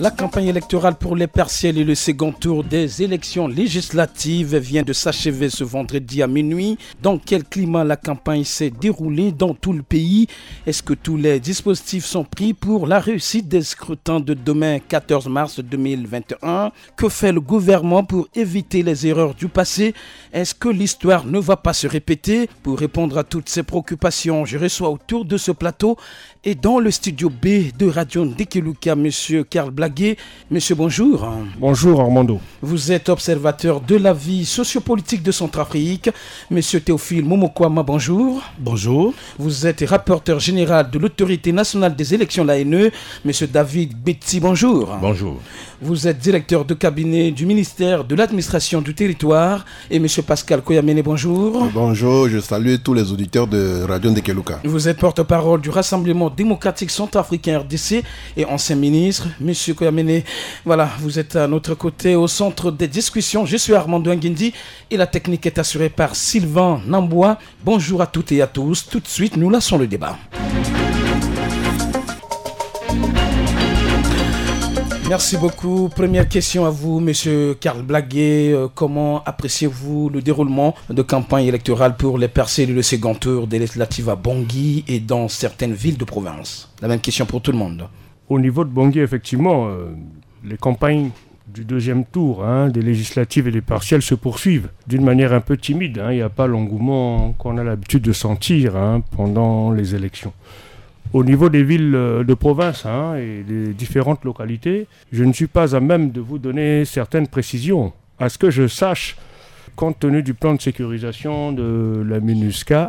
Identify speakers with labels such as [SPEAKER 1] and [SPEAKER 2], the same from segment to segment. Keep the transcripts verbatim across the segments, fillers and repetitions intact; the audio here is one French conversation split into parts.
[SPEAKER 1] La campagne électorale pour les partiels et le second tour des élections législatives vient de s'achever ce vendredi à minuit. Dans quel climat la campagne s'est déroulée dans tout le pays? Est-ce que tous les dispositifs sont pris pour la réussite des scrutins de demain quatorze mars deux mille vingt et un? Que fait le gouvernement pour éviter les erreurs du passé? Est-ce que l'histoire ne va pas se répéter? Pour répondre à toutes ces préoccupations, je reçois autour de ce plateau et dans le studio B de Radio Ndekeluka, Monsieur Karl Blagué. Monsieur, bonjour.
[SPEAKER 2] Bonjour Armando.
[SPEAKER 1] Vous êtes observateur de la vie sociopolitique de Centrafrique. Monsieur Théophile Momokwama, bonjour.
[SPEAKER 3] Bonjour.
[SPEAKER 1] Vous êtes rapporteur général de l'Autorité nationale des élections, l'A N E. Monsieur David Betty, bonjour.
[SPEAKER 4] Bonjour.
[SPEAKER 1] Vous êtes directeur de cabinet du ministère de l'administration du territoire. Et monsieur Pascal Koyamene, bonjour.
[SPEAKER 3] Bonjour, je salue tous les auditeurs de Radio Ndekeluka.
[SPEAKER 1] Vous êtes porte-parole du Rassemblement démocratique centrafricain R D C et ancien ministre. Monsieur Koyamene, voilà, vous êtes à notre côté au centre des discussions. Je suis Armando Nguindi et la technique est assurée par Sylvain Nambois. Bonjour à toutes et à tous. Tout de suite, nous lançons le débat. Merci beaucoup. Première question à vous, monsieur Karl Blagué. Euh, comment appréciez-vous le déroulement de campagne électorale pour les partiels et le second tour des législatives à Bangui et dans certaines villes de province? La même question pour tout le monde.
[SPEAKER 2] Au niveau de Bangui, effectivement, euh, les campagnes du deuxième tour hein, des législatives et des partiels se poursuivent d'une manière un peu timide. Hein. Il n'y a pas l'engouement qu'on a l'habitude de sentir hein, pendant les élections. Au niveau des villes de province hein, et des différentes localités, je ne suis pas à même de vous donner certaines précisions. À ce que je sache, compte tenu du plan de sécurisation de la MINUSCA,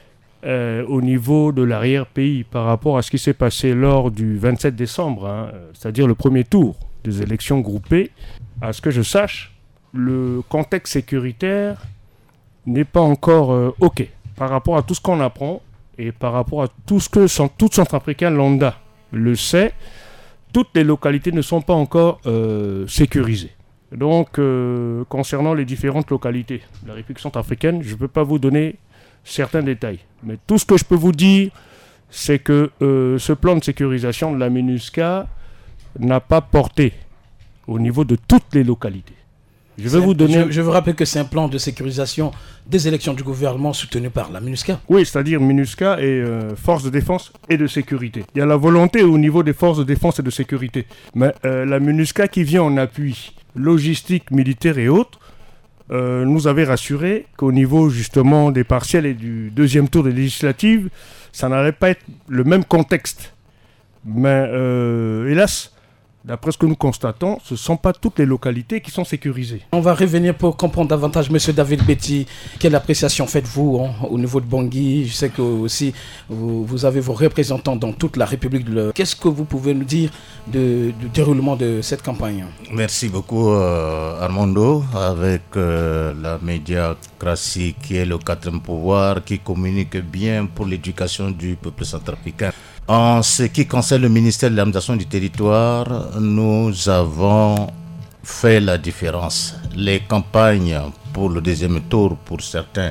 [SPEAKER 2] euh, au niveau de l'arrière-pays, par rapport à ce qui s'est passé lors du vingt-sept décembre, hein, c'est-à-dire le premier tour des élections groupées, à ce que je sache, le contexte sécuritaire n'est pas encore euh, OK. Par rapport à tout ce qu'on apprend, et par rapport à tout ce que tout Centrafricain lambda le sait, toutes les localités ne sont pas encore euh, sécurisées. Donc, euh, concernant les différentes localités de la République centrafricaine, je ne peux pas vous donner certains détails. Mais tout ce que je peux vous dire, c'est que euh, ce plan de sécurisation de la MINUSCA n'a pas porté au niveau de toutes les localités. Je vais vous donner...
[SPEAKER 1] Je, je veux rappeler que c'est un plan de sécurisation des élections du gouvernement soutenu par la MINUSCA.
[SPEAKER 2] Oui, c'est-à-dire MINUSCA et euh, forces de défense et de sécurité. Il y a la volonté au niveau des forces de défense et de sécurité. Mais euh, la MINUSCA qui vient en appui logistique, militaire et autres, euh, nous avait rassuré qu'au niveau justement des partiels et du deuxième tour des législatives, ça n'allait pas être le même contexte. Mais euh, hélas, d'après ce que nous constatons, ce ne sont pas toutes les localités qui sont sécurisées.
[SPEAKER 1] On va revenir pour comprendre davantage, monsieur David Betty. Quelle appréciation faites-vous hein, au niveau de Bangui? Je sais que aussi vous, vous avez vos représentants dans toute la République. De... Qu'est-ce que vous pouvez nous dire de, du déroulement de cette campagne?
[SPEAKER 4] Merci beaucoup euh, Armando. Avec euh, la médiacratie qui est le quatrième pouvoir, qui communique bien pour l'éducation du peuple centrafricain. En ce qui concerne le ministère de l'administration du territoire, nous avons fait la différence. Les campagnes pour le deuxième tour pour certains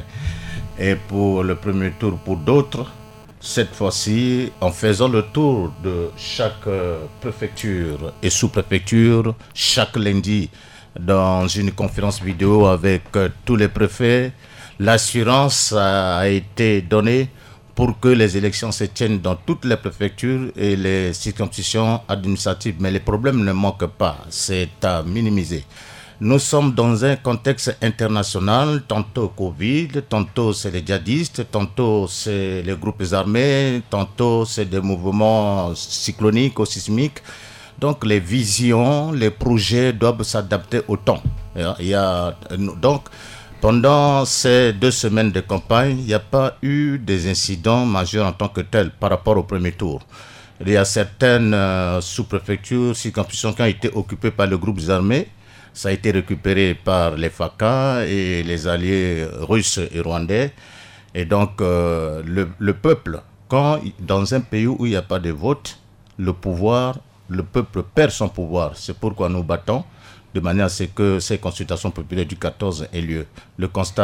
[SPEAKER 4] et pour le premier tour pour d'autres, cette fois-ci, en faisant le tour de chaque préfecture et sous-préfecture, chaque lundi, dans une conférence vidéo avec tous les préfets, l'assurance a été donnée pour que les élections se tiennent dans toutes les préfectures et les circonscriptions administratives. Mais les problèmes ne manquent pas, c'est à minimiser. Nous sommes dans un contexte international, tantôt Covid, tantôt c'est les djihadistes, tantôt c'est les groupes armés, tantôt c'est des mouvements cycloniques ou sismiques. Donc les visions, les projets doivent s'adapter au temps. Il y a, donc, pendant ces deux semaines de campagne, il n'y a pas eu des incidents majeurs en tant que tels par rapport au premier tour. Il y a certaines euh, sous-préfectures, circonscriptions qui ont été occupées par les groupes armés. Ça a été récupéré par les F A C A et les alliés russes et rwandais. Et donc, euh, le, le peuple, quand dans un pays où il n'y a pas de vote, le pouvoir, le peuple perd son pouvoir. C'est pourquoi nous battons de manière à ce que ces consultations populaires du quatorze aient lieu. Le constat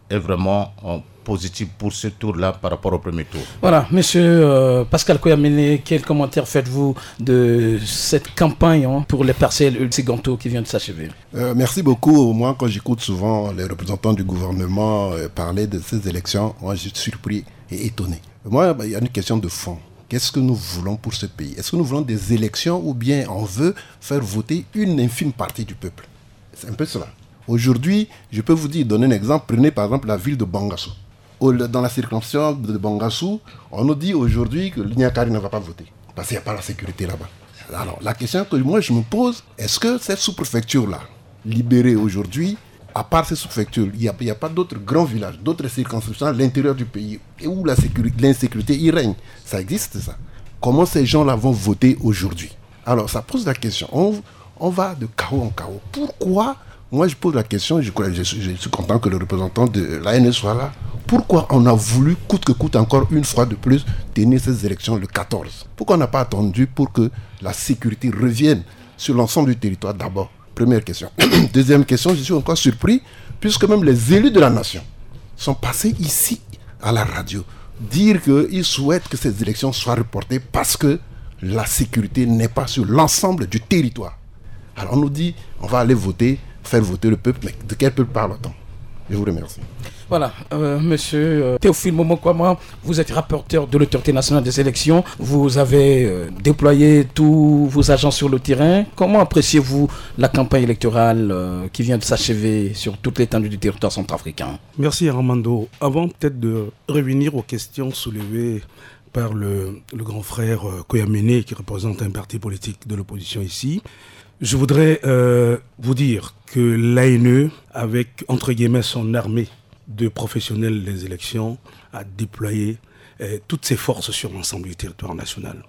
[SPEAKER 4] est vraiment euh, positif pour ce tour-là par rapport au premier tour.
[SPEAKER 1] Voilà, monsieur euh, Pascal Koyamene, quel commentaire faites-vous de cette campagne hein, pour les partiels et le second tour qui vient de s'achever?
[SPEAKER 3] euh, Merci beaucoup. Moi, quand j'écoute souvent les représentants du gouvernement euh, parler de ces élections, moi, je suis surpris et étonné. Moi, bah, il y a une question de fond. Qu'est-ce que nous voulons pour ce pays? Est-ce que nous voulons des élections ou bien on veut faire voter une infime partie du peuple? C'est un peu cela. Aujourd'hui, je peux vous dire, donner un exemple. Prenez par exemple la ville de Bangassou. Dans la circonscription de Bangassou, on nous dit aujourd'hui que l'Ignakari ne va pas voter parce qu'il n'y a pas la sécurité là-bas. Alors, la question que moi je me pose, est-ce que cette sous-préfecture-là, libérée aujourd'hui, à part ces sous-préfectures, il n'y a, a pas d'autres grands villages, d'autres circonscriptions à l'intérieur du pays où la sécurité, l'insécurité y règne? Ça existe ça. Comment ces gens-là vont voter aujourd'hui? Alors, ça pose la question. On, on va de chaos en chaos. Pourquoi? Moi, je pose la question, je, je, suis, je suis content que le représentant de l'A N E soit là. Pourquoi on a voulu, coûte que coûte encore une fois de plus, tenir ces élections le quatorze? Pourquoi on n'a pas attendu pour que la sécurité revienne sur l'ensemble du territoire d'abord? Première question. Deuxième question, je suis encore surpris, puisque même les élus de la nation sont passés ici à la radio, dire qu'ils souhaitent que ces élections soient reportées parce que la sécurité n'est pas sur l'ensemble du territoire. Alors on nous dit, on va aller voter, faire voter le peuple, mais de quel peuple parle-t-on? Je vous remercie.
[SPEAKER 1] Voilà, euh, monsieur euh, Théophile Momokwama, vous êtes rapporteur de l'autorité nationale des élections. Vous avez euh, déployé tous vos agents sur le terrain. Comment appréciez-vous la campagne électorale euh, qui vient de s'achever sur toute l'étendue du territoire centrafricain?
[SPEAKER 5] Merci Armando. Avant peut-être de revenir aux questions soulevées par le, le grand frère euh, Koyamene, qui représente un parti politique de l'opposition ici, je voudrais euh, vous dire que l'A N E, avec entre guillemets son armée de professionnels des élections, a déployé euh, toutes ses forces sur l'ensemble du territoire national.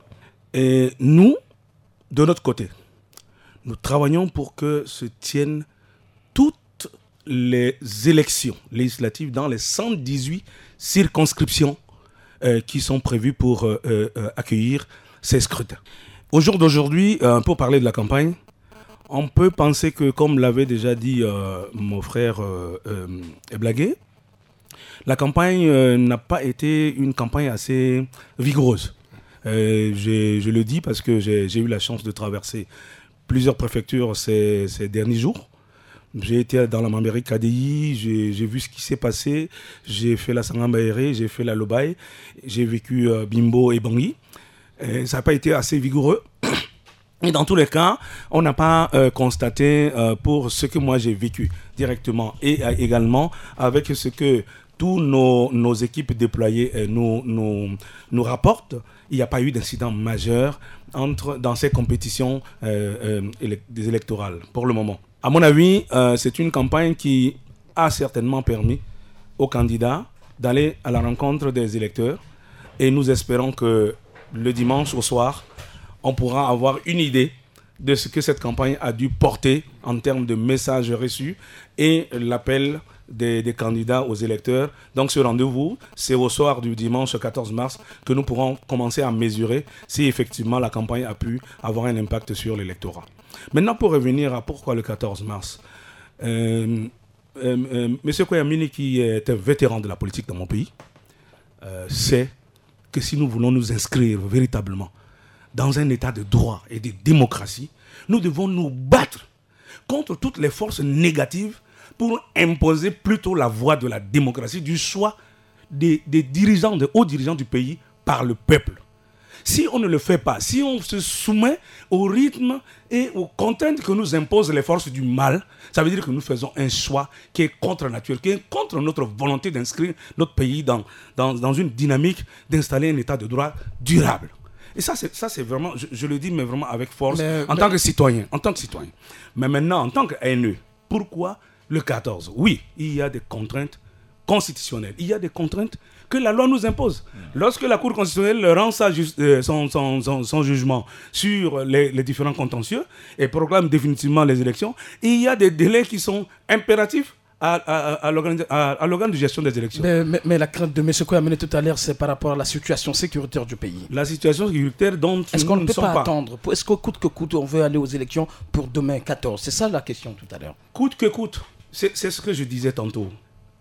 [SPEAKER 5] Et nous, de notre côté, nous travaillons pour que se tiennent toutes les élections législatives dans les cent dix-huit circonscriptions euh, qui sont prévues pour euh, euh, accueillir ces scrutins. Au jour d'aujourd'hui, euh, pour parler de la campagne, on peut penser que, comme l'avait déjà dit euh, mon frère euh, euh, Eblagué, la campagne euh, n'a pas été une campagne assez vigoureuse. Euh, je le dis parce que j'ai eu la chance de traverser plusieurs préfectures ces, ces derniers jours. J'ai été dans la Mambéry K D I, j'ai vu ce qui s'est passé, j'ai fait la Sangambaéré, j'ai fait la Lobaye, j'ai vécu euh, Bimbo et Bangui. Et ça n'a pas été assez vigoureux. Et dans tous les cas, on n'a pas euh, constaté euh, pour ce que moi j'ai vécu directement et euh, également avec ce que tous nos, nos équipes déployées euh, nous, nous, nous rapportent, il n'y a pas eu d'incident majeur entre, dans ces compétitions euh, euh, élect des électorales pour le moment. À mon avis, euh, c'est une campagne qui a certainement permis aux candidats d'aller à la rencontre des électeurs et nous espérons que le dimanche au soir, on pourra avoir une idée de ce que cette campagne a dû porter en termes de messages reçus et l'appel des, des candidats aux électeurs. Donc ce rendez-vous, c'est au soir du dimanche quatorze mars que nous pourrons commencer à mesurer si effectivement la campagne a pu avoir un impact sur l'électorat. Maintenant, pour revenir à pourquoi le quatorze mars, euh, euh, euh, M. Koyamene, qui est un vétéran de la politique dans mon pays, euh, sait que si nous voulons nous inscrire véritablement dans un état de droit et de démocratie, nous devons nous battre contre toutes les forces négatives pour imposer plutôt la voie de la démocratie, du choix des, des dirigeants, des hauts dirigeants du pays par le peuple. Si on ne le fait pas, si on se soumet au rythme et aux contraintes que nous imposent les forces du mal, ça veut dire que nous faisons un choix qui est contre nature, qui est contre notre volonté d'inscrire notre pays dans, dans, dans une dynamique d'installer un état de droit durable. Et ça, c'est vraiment, je, je le dis, mais vraiment avec force, mais, en mais... tant que citoyen, en tant que citoyen. Mais maintenant, en tant que N E, pourquoi le quatorze? Oui, il y a des contraintes constitutionnelles. Il y a des contraintes que la loi nous impose. Mmh. Lorsque la Cour constitutionnelle rend sa just, euh, son, son, son, son jugement sur les, les différents contentieux et proclame définitivement les élections, il y a des délais qui sont impératifs à, à, à l'organe de gestion des élections.
[SPEAKER 1] Mais, mais, mais la crainte de M. Koyamene tout à l'heure, c'est par rapport à la situation sécuritaire du pays.
[SPEAKER 5] La situation sécuritaire dont
[SPEAKER 1] Est-ce qu'on ne peut pas,
[SPEAKER 5] pas
[SPEAKER 1] attendre? Est-ce que coûte que coûte, on veut aller aux élections pour demain quatorze? C'est ça la question tout à l'heure.
[SPEAKER 5] Coûte que coûte, c'est ce que je disais tantôt.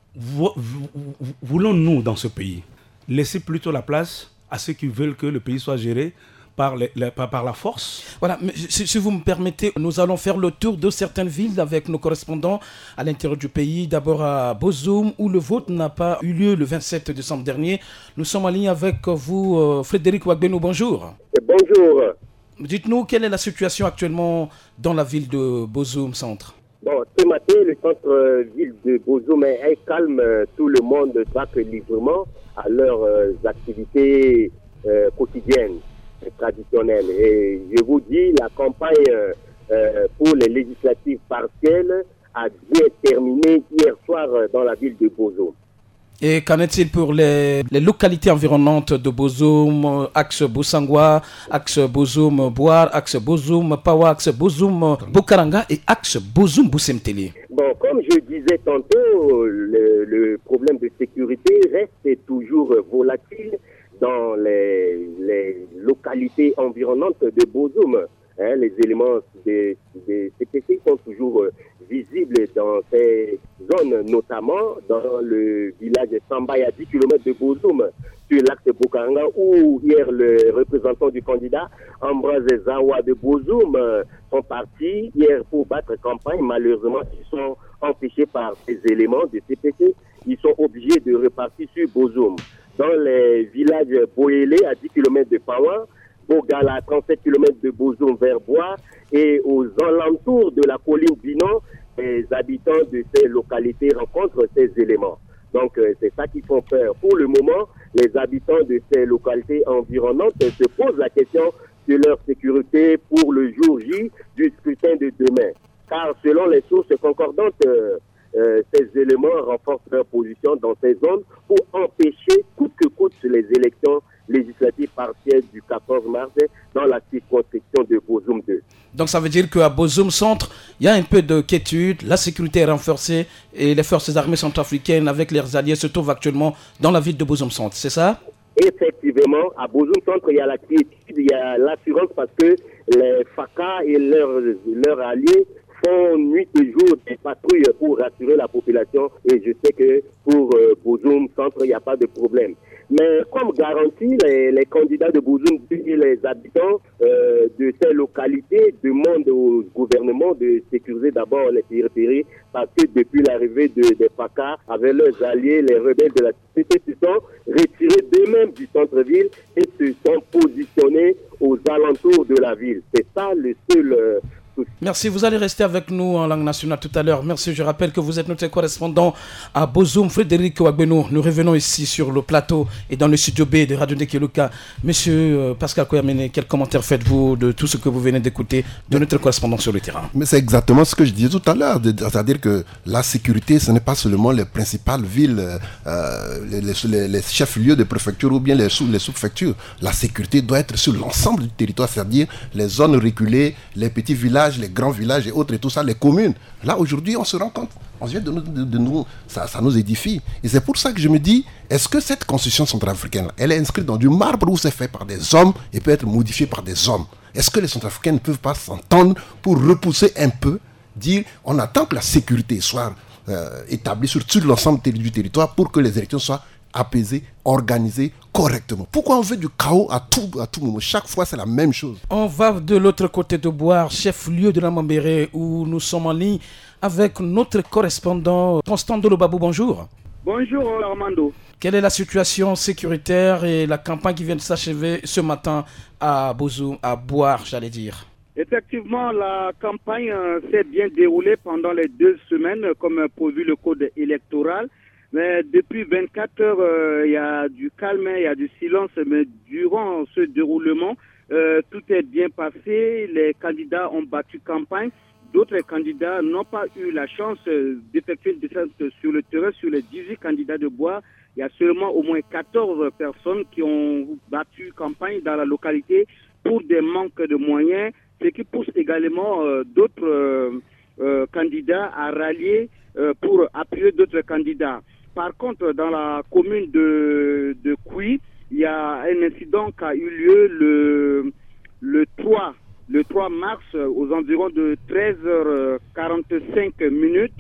[SPEAKER 5] voulons-nous dans ce pays laisser plutôt la place à ceux qui veulent que le pays soit géré par, les, les, par, par la force?
[SPEAKER 1] Voilà, mais si, si vous me permettez, nous allons faire le tour de certaines villes avec nos correspondants à l'intérieur du pays. D'abord à Bozoum, où le vote n'a pas eu lieu le vingt-sept décembre dernier. Nous sommes en ligne avec vous, euh, Frédéric Ouagbeno, bonjour.
[SPEAKER 6] Bonjour.
[SPEAKER 1] Dites-nous, quelle est la situation actuellement dans la ville de Bozoum Centre?
[SPEAKER 6] Bon, ce matin, le centre-ville de Bozoum est calme. Tout le monde traque librement à leurs euh, activités euh, quotidiennes, traditionnelles. Et je vous dis, la campagne euh, pour les législatives partielles a bien terminé hier soir dans la ville de Bozoum.
[SPEAKER 1] Et qu'en est-il pour les, les localités environnantes de Bozoum, axe Boussangwa, axe Bozoum Boar, axe Bozoum Pawa, axe Bozoum Bokaranga et axe Bozoum Boussemtélé?
[SPEAKER 6] Bon, comme je disais tantôt, le, le problème de sécurité reste toujours volatile dans les, les localités environnantes de Bozoum. Hein, les éléments des de C P C sont toujours euh, visibles dans ces zones, notamment dans le village de Sambay à dix kilomètres de Bozoum, sur l'axe Bokaranga, où hier le représentant du candidat, Ambroise Zawa de Bozoum, euh, sont partis hier pour battre campagne. Malheureusement, ils sont empêchés par ces éléments de C P C. Ils sont obligés de repartir sur Bozoum. Dans les villages Boélé à dix kilomètres de Pawa, Bogala à trente-sept kilomètres de Bozoum vers Bois, et aux alentours de la colline Binon, les habitants de ces localités rencontrent ces éléments. Donc euh, c'est ça qui fait peur. Pour le moment, les habitants de ces localités environnantes se posent la question de leur sécurité pour le jour J du scrutin de demain. Car selon les sources concordantes, euh, euh, ces éléments renforcent leur position dans ces zones pour empêcher coûte que coûte les élections législatives partielles du quatorze mars dans la circonscription de Bozoum deux.
[SPEAKER 1] Donc ça veut dire qu'à Bozoum Centre, il y a un peu de quiétude, la sécurité est renforcée et les forces armées centrafricaines avec leurs alliés se trouvent actuellement dans la ville de Bozoum Centre, c'est ça?
[SPEAKER 6] Effectivement, à Bozoum Centre, il y a la quiétude, il y a l'assurance parce que les F A C A et leurs, leurs alliés font nuit et jour des patrouilles pour rassurer la population, et je sais que pour euh, Bozoum Centre, il n'y a pas de problème. Mais comme garantie, les, les candidats de Bozoum et les habitants euh, de ces localités demandent au gouvernement de sécuriser d'abord les périphéries, parce que depuis l'arrivée de, des F A C A avec leurs alliés, les rebelles de la société, se sont retirés d'eux-mêmes du centre-ville et se sont positionnés aux alentours de la ville. C'est ça le seul... Euh,
[SPEAKER 1] Merci, vous allez rester avec nous en langue nationale tout à l'heure. Merci, je rappelle que vous êtes notre correspondant à Bozoum, Frédéric Ouagbeno. Nous revenons ici sur le plateau et dans le studio B de Radio Ndekeluka. Monsieur euh, Pascal Koyamene, quel commentaire faites-vous de tout ce que vous venez d'écouter de notre correspondant sur le terrain?
[SPEAKER 3] Mais c'est exactement ce que je disais tout à l'heure, c'est-à-dire que la sécurité, ce n'est pas seulement les principales villes, euh, les, les, les chefs-lieux de préfecture ou bien les, sous, les sous-préfectures. La sécurité doit être sur l'ensemble du territoire, c'est-à-dire les zones reculées, les petits villages, les grands villages et autres et tout ça, les communes. Là, aujourd'hui, on se rend compte, on vient de nous, de, de nous ça, ça nous édifie. Et c'est pour ça que je me dis, est-ce que cette constitution centrafricaine, elle est inscrite dans du marbre ou c'est fait par des hommes et peut être modifiée par des hommes? Est-ce que les Centrafricains ne peuvent pas s'entendre pour repousser un peu, dire, on attend que la sécurité soit euh, établie sur tout l'ensemble du territoire pour que les élections soient apaisé, organisé correctement. Pourquoi on veut du chaos à tout, à tout moment? Chaque fois, c'est la même chose.
[SPEAKER 1] On va de l'autre côté de Boire, chef-lieu de la Mambéré, où nous sommes en ligne avec notre correspondant Constant Dolobabou. Bonjour.
[SPEAKER 7] Bonjour Armando.
[SPEAKER 1] Quelle est la situation sécuritaire et la campagne qui vient de s'achever ce matin à Bozoum, à Boire, j'allais dire?
[SPEAKER 7] Effectivement, la campagne euh, s'est bien déroulée pendant les deux semaines, comme prévu le code électoral. Mais depuis vingt-quatre heures, euh, il y a du calme, il y a du silence. Mais durant ce déroulement, euh, tout est bien passé. Les candidats ont battu campagne. D'autres candidats n'ont pas eu la chance euh, d'effectuer une descente sur le terrain. Sur les dix-huit candidats de Bois, il y a seulement au moins quatorze personnes qui ont battu campagne dans la localité pour des manques de moyens, ce qui pousse également euh, d'autres euh, euh, candidats à rallier euh, pour appuyer d'autres candidats. Par contre, dans la commune de, de Kouy, il y a un incident qui a eu lieu le, le trois, le trois mars aux environs de treize heures quarante-cinq minutes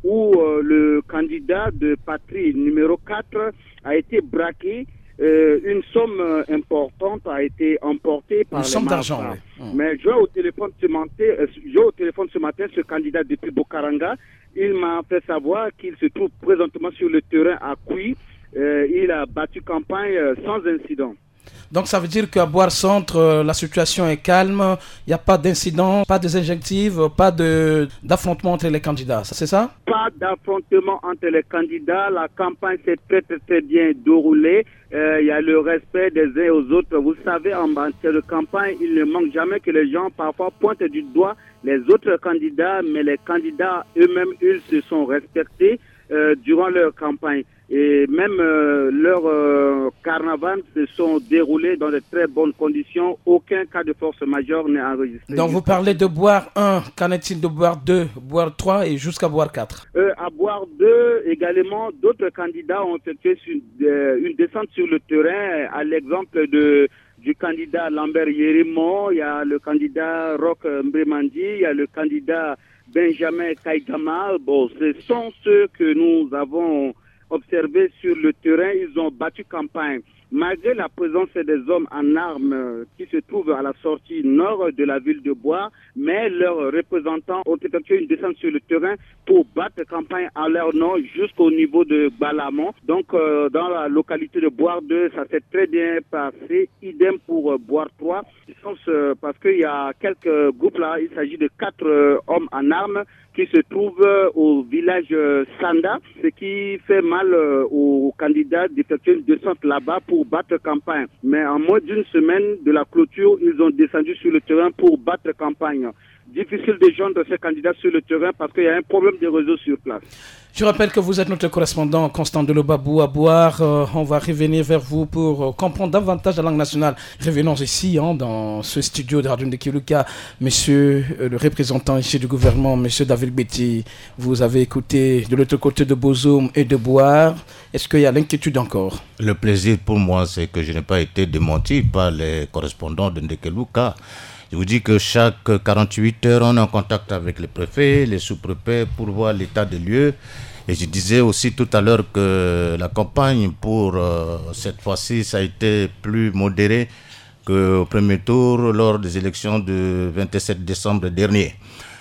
[SPEAKER 7] où euh, le candidat de patrie numéro quatre a été braqué. Euh, une somme euh, importante a été emportée par
[SPEAKER 1] une
[SPEAKER 7] les
[SPEAKER 1] somme
[SPEAKER 7] malfrats.
[SPEAKER 1] d'argent, oui. Mmh.
[SPEAKER 7] Mais j'ai au téléphone ce matin, euh, j'ai au téléphone ce matin ce candidat depuis Bokaranga. Il m'a fait savoir qu'il se trouve présentement sur le terrain à Kouy. Euh, il a battu campagne euh, sans incident.
[SPEAKER 1] Donc ça veut dire qu'à Boire Centre, euh, la situation est calme, il n'y a pas d'incident, pas de injectives, pas de, d'affrontement entre les candidats, c'est ça?
[SPEAKER 7] Pas d'affrontement entre les candidats, la campagne s'est très très, très bien déroulée, euh, il y a le respect des uns aux autres. Vous savez, en matière de campagne, il ne manque jamais que les gens parfois pointent du doigt les autres candidats, mais les candidats eux-mêmes, ils se sont respectés euh, durant leur campagne. Et même euh, leur euh, carnaval se sont déroulés dans de très bonnes conditions. Aucun cas de force majeure n'est enregistré.
[SPEAKER 1] Donc vous parlez de Boire un, qu'en est-il de Boire deux, Boire trois et jusqu'à Boire quatre?
[SPEAKER 7] euh, À Boire deux, également, d'autres candidats ont effectué une, euh, une descente sur le terrain, à l'exemple de du candidat Lambert Yerimo, il y a le candidat Roch Mbremandi, il y a le candidat Benjamin Kaigama. Bon, ce sont ceux que nous avons observés sur le terrain. Ils ont battu campagne. Malgré la présence des hommes en armes qui se trouvent à la sortie nord de la ville de Bois, mais leurs représentants ont effectué une descente sur le terrain pour battre campagne à leur nom jusqu'au niveau de Balamont. Donc euh, dans la localité de Boire deux, ça s'est très bien passé. Idem pour euh, Boire trois. Euh, parce qu'il y a quelques groupes là, il s'agit de quatre euh, hommes en armes qui se trouvent euh, au village euh, Sanda, ce qui fait mal euh, aux candidats d'effectuer une descente là-bas pour battre campagne. Mais en moins d'une semaine de la clôture, ils ont descendu sur le terrain pour battre campagne. Difficile de joindre ces candidats sur le terrain parce qu'il y a un problème de réseau sur place.
[SPEAKER 1] Je rappelle que vous êtes notre correspondant Constant Delobabou à Boire. Euh, on va revenir vers vous pour euh, comprendre davantage la langue nationale. Revenons ici hein, dans ce studio de Radio Ndekiluka. Monsieur euh, le représentant ici du gouvernement, Monsieur David Betty, vous avez écouté de l'autre côté de Bozoum et de Boire. Est-ce qu'il y a l'inquiétude encore?
[SPEAKER 4] Le plaisir pour moi, c'est que je n'ai pas été démenti par les correspondants de Ndekiluka. Je vous dis que chaque quarante-huit heures, on est en contact avec les préfets, les sous-préfets pour voir l'état des lieux. Et je disais aussi tout à l'heure que la campagne pour euh, cette fois-ci, ça a été plus modéré qu'au premier tour lors des élections du vingt-sept décembre dernier.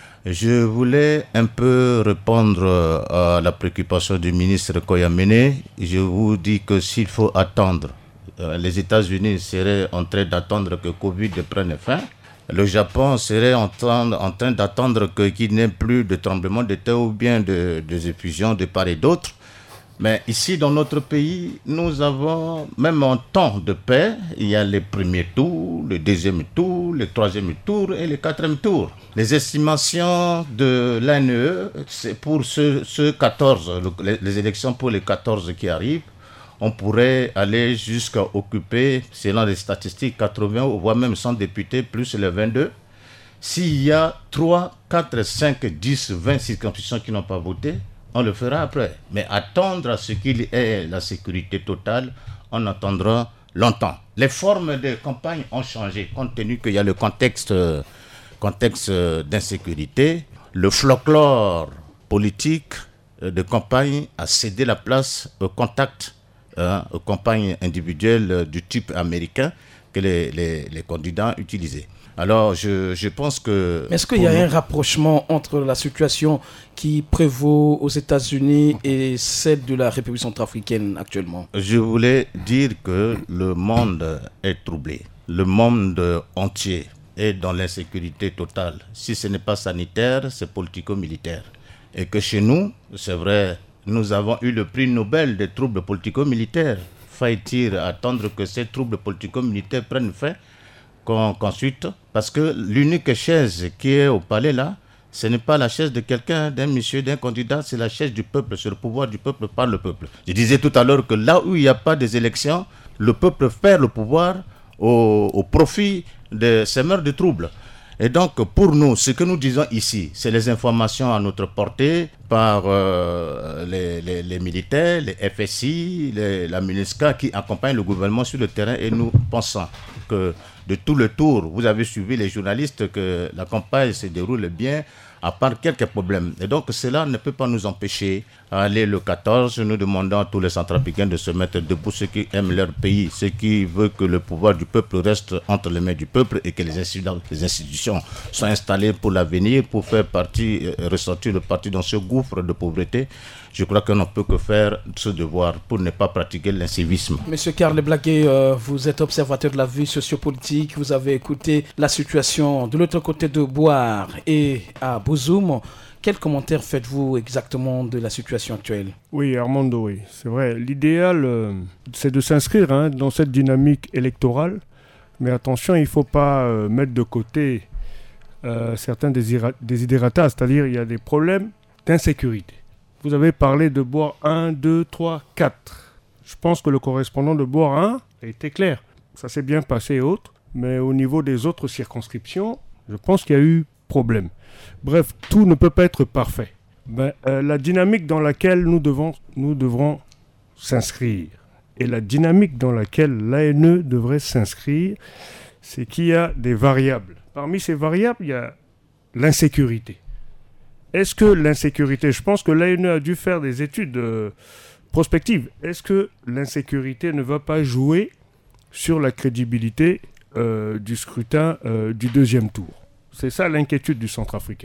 [SPEAKER 4] Je voulais un peu répondre à la préoccupation du ministre Koyamene. Je vous dis que s'il faut attendre, euh, les États-Unis seraient en train d'attendre que Covid prenne fin. Le Japon serait en train, en train d'attendre que, qu'il n'y ait plus de tremblements de terre ou bien de, de effusions de part et d'autre. Mais ici, dans notre pays, nous avons, même en temps de paix, il y a les premiers tours, le deuxième tour, le troisième tour et le quatrième tour. Les estimations de l'A N E, c'est pour ce, ce quatorze, les, les élections pour les quatorze qui arrivent, on pourrait aller jusqu'à occuper, selon les statistiques, quatre-vingts, voire même cent députés, plus les vingt-deux. S'il y a trois, quatre, cinq, dix, vingt circonscriptions qui n'ont pas voté, on le fera après. Mais attendre à ce qu'il y ait la sécurité totale, on attendra longtemps. Les formes de campagne ont changé, compte tenu qu'il y a le contexte, contexte d'insécurité. Le folklore politique de campagne a cédé la place au contact Hein, aux campagnes individuelles du type américain que les, les, les candidats utilisaient. Alors, je, je pense que...
[SPEAKER 1] Est-ce qu'il y a nous... un rapprochement entre la situation qui prévaut aux États-Unis et celle de la République centrafricaine actuellement?
[SPEAKER 4] Je voulais dire que le monde est troublé. Le monde entier est dans l'insécurité totale. Si ce n'est pas sanitaire, c'est politico-militaire. Et que chez nous, c'est vrai... Nous avons eu le prix Nobel des troubles politico-militaires. Faut-il attendre que ces troubles politico-militaires prennent fin qu'en, qu'ensuite, parce que l'unique chaise qui est au palais là, ce n'est pas la chaise de quelqu'un, d'un monsieur, d'un candidat, c'est la chaise du peuple, c'est le pouvoir du peuple par le peuple. Je disais tout à l'heure que là où il n'y a pas des élections, le peuple perd le pouvoir au, au profit de ces mœurs de troubles. Et donc, pour nous, ce que nous disons ici, c'est les informations à notre portée par euh, les, les, les militaires, les F S I, les, la MINUSCA qui accompagnent le gouvernement sur le terrain. Et nous pensons que de tout le tour, vous avez suivi les journalistes, que la campagne se déroule bien à part quelques problèmes. Et donc cela ne peut pas nous empêcher à aller le quatorze, nous demandons à tous les Centrafricains de se mettre debout, ceux qui aiment leur pays, ceux qui veulent que le pouvoir du peuple reste entre les mains du peuple et que les institutions, les institutions soient installées pour l'avenir, pour faire partie, ressortir le parti dans ce gouffre de pauvreté. Je crois qu'on ne peut que faire ce devoir pour ne pas pratiquer l'incivisme.
[SPEAKER 1] Monsieur Karl Blaguet, euh, vous êtes observateur de la vie sociopolitique, vous avez écouté la situation de l'autre côté de Boire et à Bozoum. Quel commentaire faites-vous exactement de la situation actuelle?
[SPEAKER 2] Oui, Armando, oui, c'est vrai. L'idéal, euh, c'est de s'inscrire hein, dans cette dynamique électorale. Mais attention, il ne faut pas euh, mettre de côté euh, certains désidératas, c'est-à-dire il y a des problèmes d'insécurité. Vous avez parlé de Boire un, deux, trois, quatre. Je pense que le correspondant de Boire un a été clair. Ça s'est bien passé et autres. Mais au niveau des autres circonscriptions, je pense qu'il y a eu problème. Bref, tout ne peut pas être parfait. Ben, euh, la dynamique dans laquelle nous, devons, nous devrons s'inscrire et la dynamique dans laquelle l'A N E devrait s'inscrire, c'est qu'il y a des variables. Parmi ces variables, il y a l'insécurité. Est-ce que l'insécurité, je pense que l'A N E a dû faire des études euh, prospectives, est-ce que l'insécurité ne va pas jouer sur la crédibilité euh, du scrutin euh, du deuxième tour? C'est ça l'inquiétude du Centrafricain.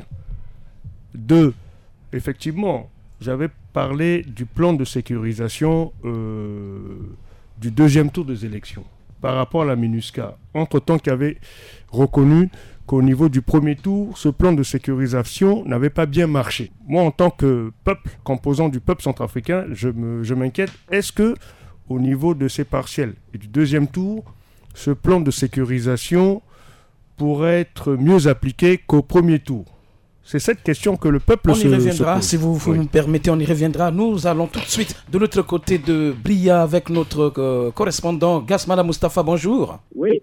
[SPEAKER 2] Deux, effectivement, j'avais parlé du plan de sécurisation euh, du deuxième tour des élections par rapport à la MINUSCA. Entre-temps, qui avait reconnu qu'au niveau du premier tour, ce plan de sécurisation n'avait pas bien marché. Moi, en tant que peuple, composant du peuple centrafricain, je, me, je m'inquiète. Est-ce que, au niveau de ces partiels et du deuxième tour, ce plan de sécurisation pourrait être mieux appliqué qu'au premier tour? C'est cette question que le peuple se,
[SPEAKER 1] se pose. On y reviendra,
[SPEAKER 2] se
[SPEAKER 1] si vous, vous oui. nous permettez, on y reviendra. Nous allons tout de suite de l'autre côté de Bria avec notre euh, correspondant Gasmala Mustafa. Bonjour.
[SPEAKER 8] Oui,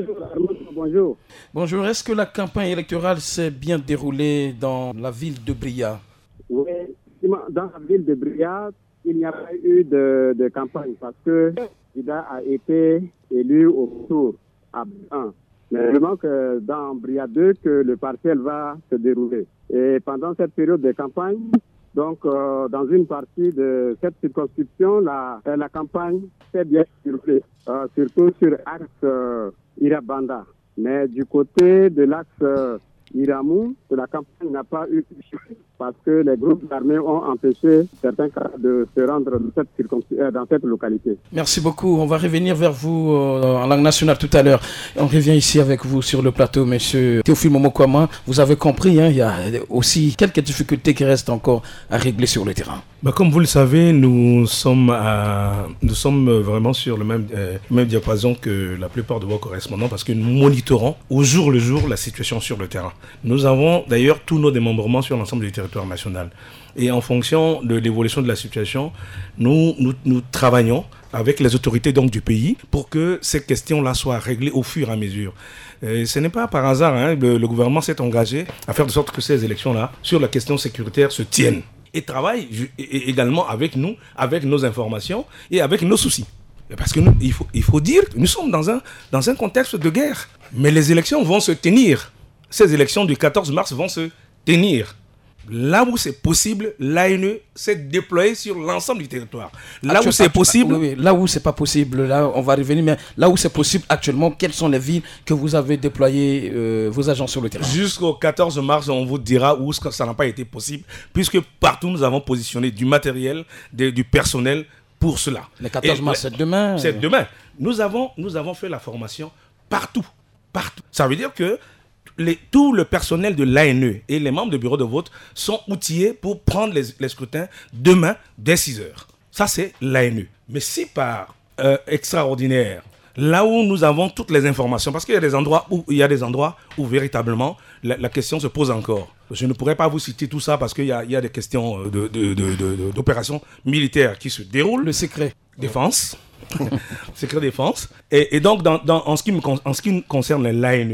[SPEAKER 8] bonjour.
[SPEAKER 1] Bonjour, est-ce que la campagne électorale s'est bien déroulée dans la ville de Bria?
[SPEAKER 8] Oui, dans la ville de Bria, il n'y a pas eu de, de campagne parce que Ida a été élu au tour à un. Mais vraiment que dans Bria deux, que le partiel va se dérouler. Et pendant cette période de campagne, donc euh, dans une partie de cette circonscription, la, la campagne s'est bien déroulée, euh, surtout sur l'axe euh, Irabanda. Mais du côté de l'axe euh, Iramou, la campagne n'a pas eu parce que les groupes armés ont empêché certains cas de se rendre dans cette, circonscri- dans cette localité.
[SPEAKER 1] Merci beaucoup. On va revenir vers vous euh, en langue nationale tout à l'heure. On revient ici avec vous sur le plateau, monsieur Théophile Momokwama. Vous avez compris, hein, il y a aussi quelques difficultés qui restent encore à régler sur le terrain.
[SPEAKER 5] Bah, comme vous le savez, nous sommes, à, nous sommes vraiment sur le même, euh, même diapason que la plupart de vos correspondants parce que nous monitorons au jour le jour la situation sur le terrain. Nous avons d'ailleurs tous nos démembrements sur l'ensemble du territoire national. Et en fonction de l'évolution de la situation, nous, nous, nous travaillons avec les autorités donc, du pays pour que ces questions-là soient réglées au fur et à mesure. Et ce n'est pas par hasard, hein, le, le gouvernement s'est engagé à faire de sorte que ces élections-là, sur la question sécuritaire, se tiennent. Et travaille également avec nous, avec nos informations et avec nos soucis. Parce que nous, il faut, il faut dire que nous sommes dans un, dans un contexte de guerre. Mais les élections vont se tenir. Ces élections du quatorze mars vont se tenir. Là où c'est possible, l'A N E s'est déployée sur l'ensemble du territoire. Là actuellement, où c'est possible...
[SPEAKER 1] Oui, oui, là où c'est pas possible, là on va revenir, mais là où c'est possible actuellement, quelles sont les villes que vous avez déployé euh, vos agents sur le terrain?
[SPEAKER 5] Jusqu'au quatorze mars, on vous dira où ça n'a pas été possible, puisque partout nous avons positionné du matériel, de, du personnel pour cela.
[SPEAKER 1] Le quatorze mars, c'est demain.
[SPEAKER 5] C'est demain. Nous avons, nous avons fait la formation partout, partout. Ça veut dire que Les, tout le personnel de l'A N E et les membres du bureau de vote sont outillés pour prendre les, les scrutins demain dès six heures. Ça, c'est l'A N E. Mais si par euh, extraordinaire, là où nous avons toutes les informations, parce qu'il y a des endroits où, il y a des endroits où véritablement la, la question se pose encore. Je ne pourrais pas vous citer tout ça parce qu'il y a, il y a des questions de, de, de, de, de, d'opérations militaires qui se déroulent.
[SPEAKER 1] Le secret.
[SPEAKER 5] Défense. Secret défense. Et, et donc, dans, dans, en, ce qui me, en ce qui concerne l'A N E,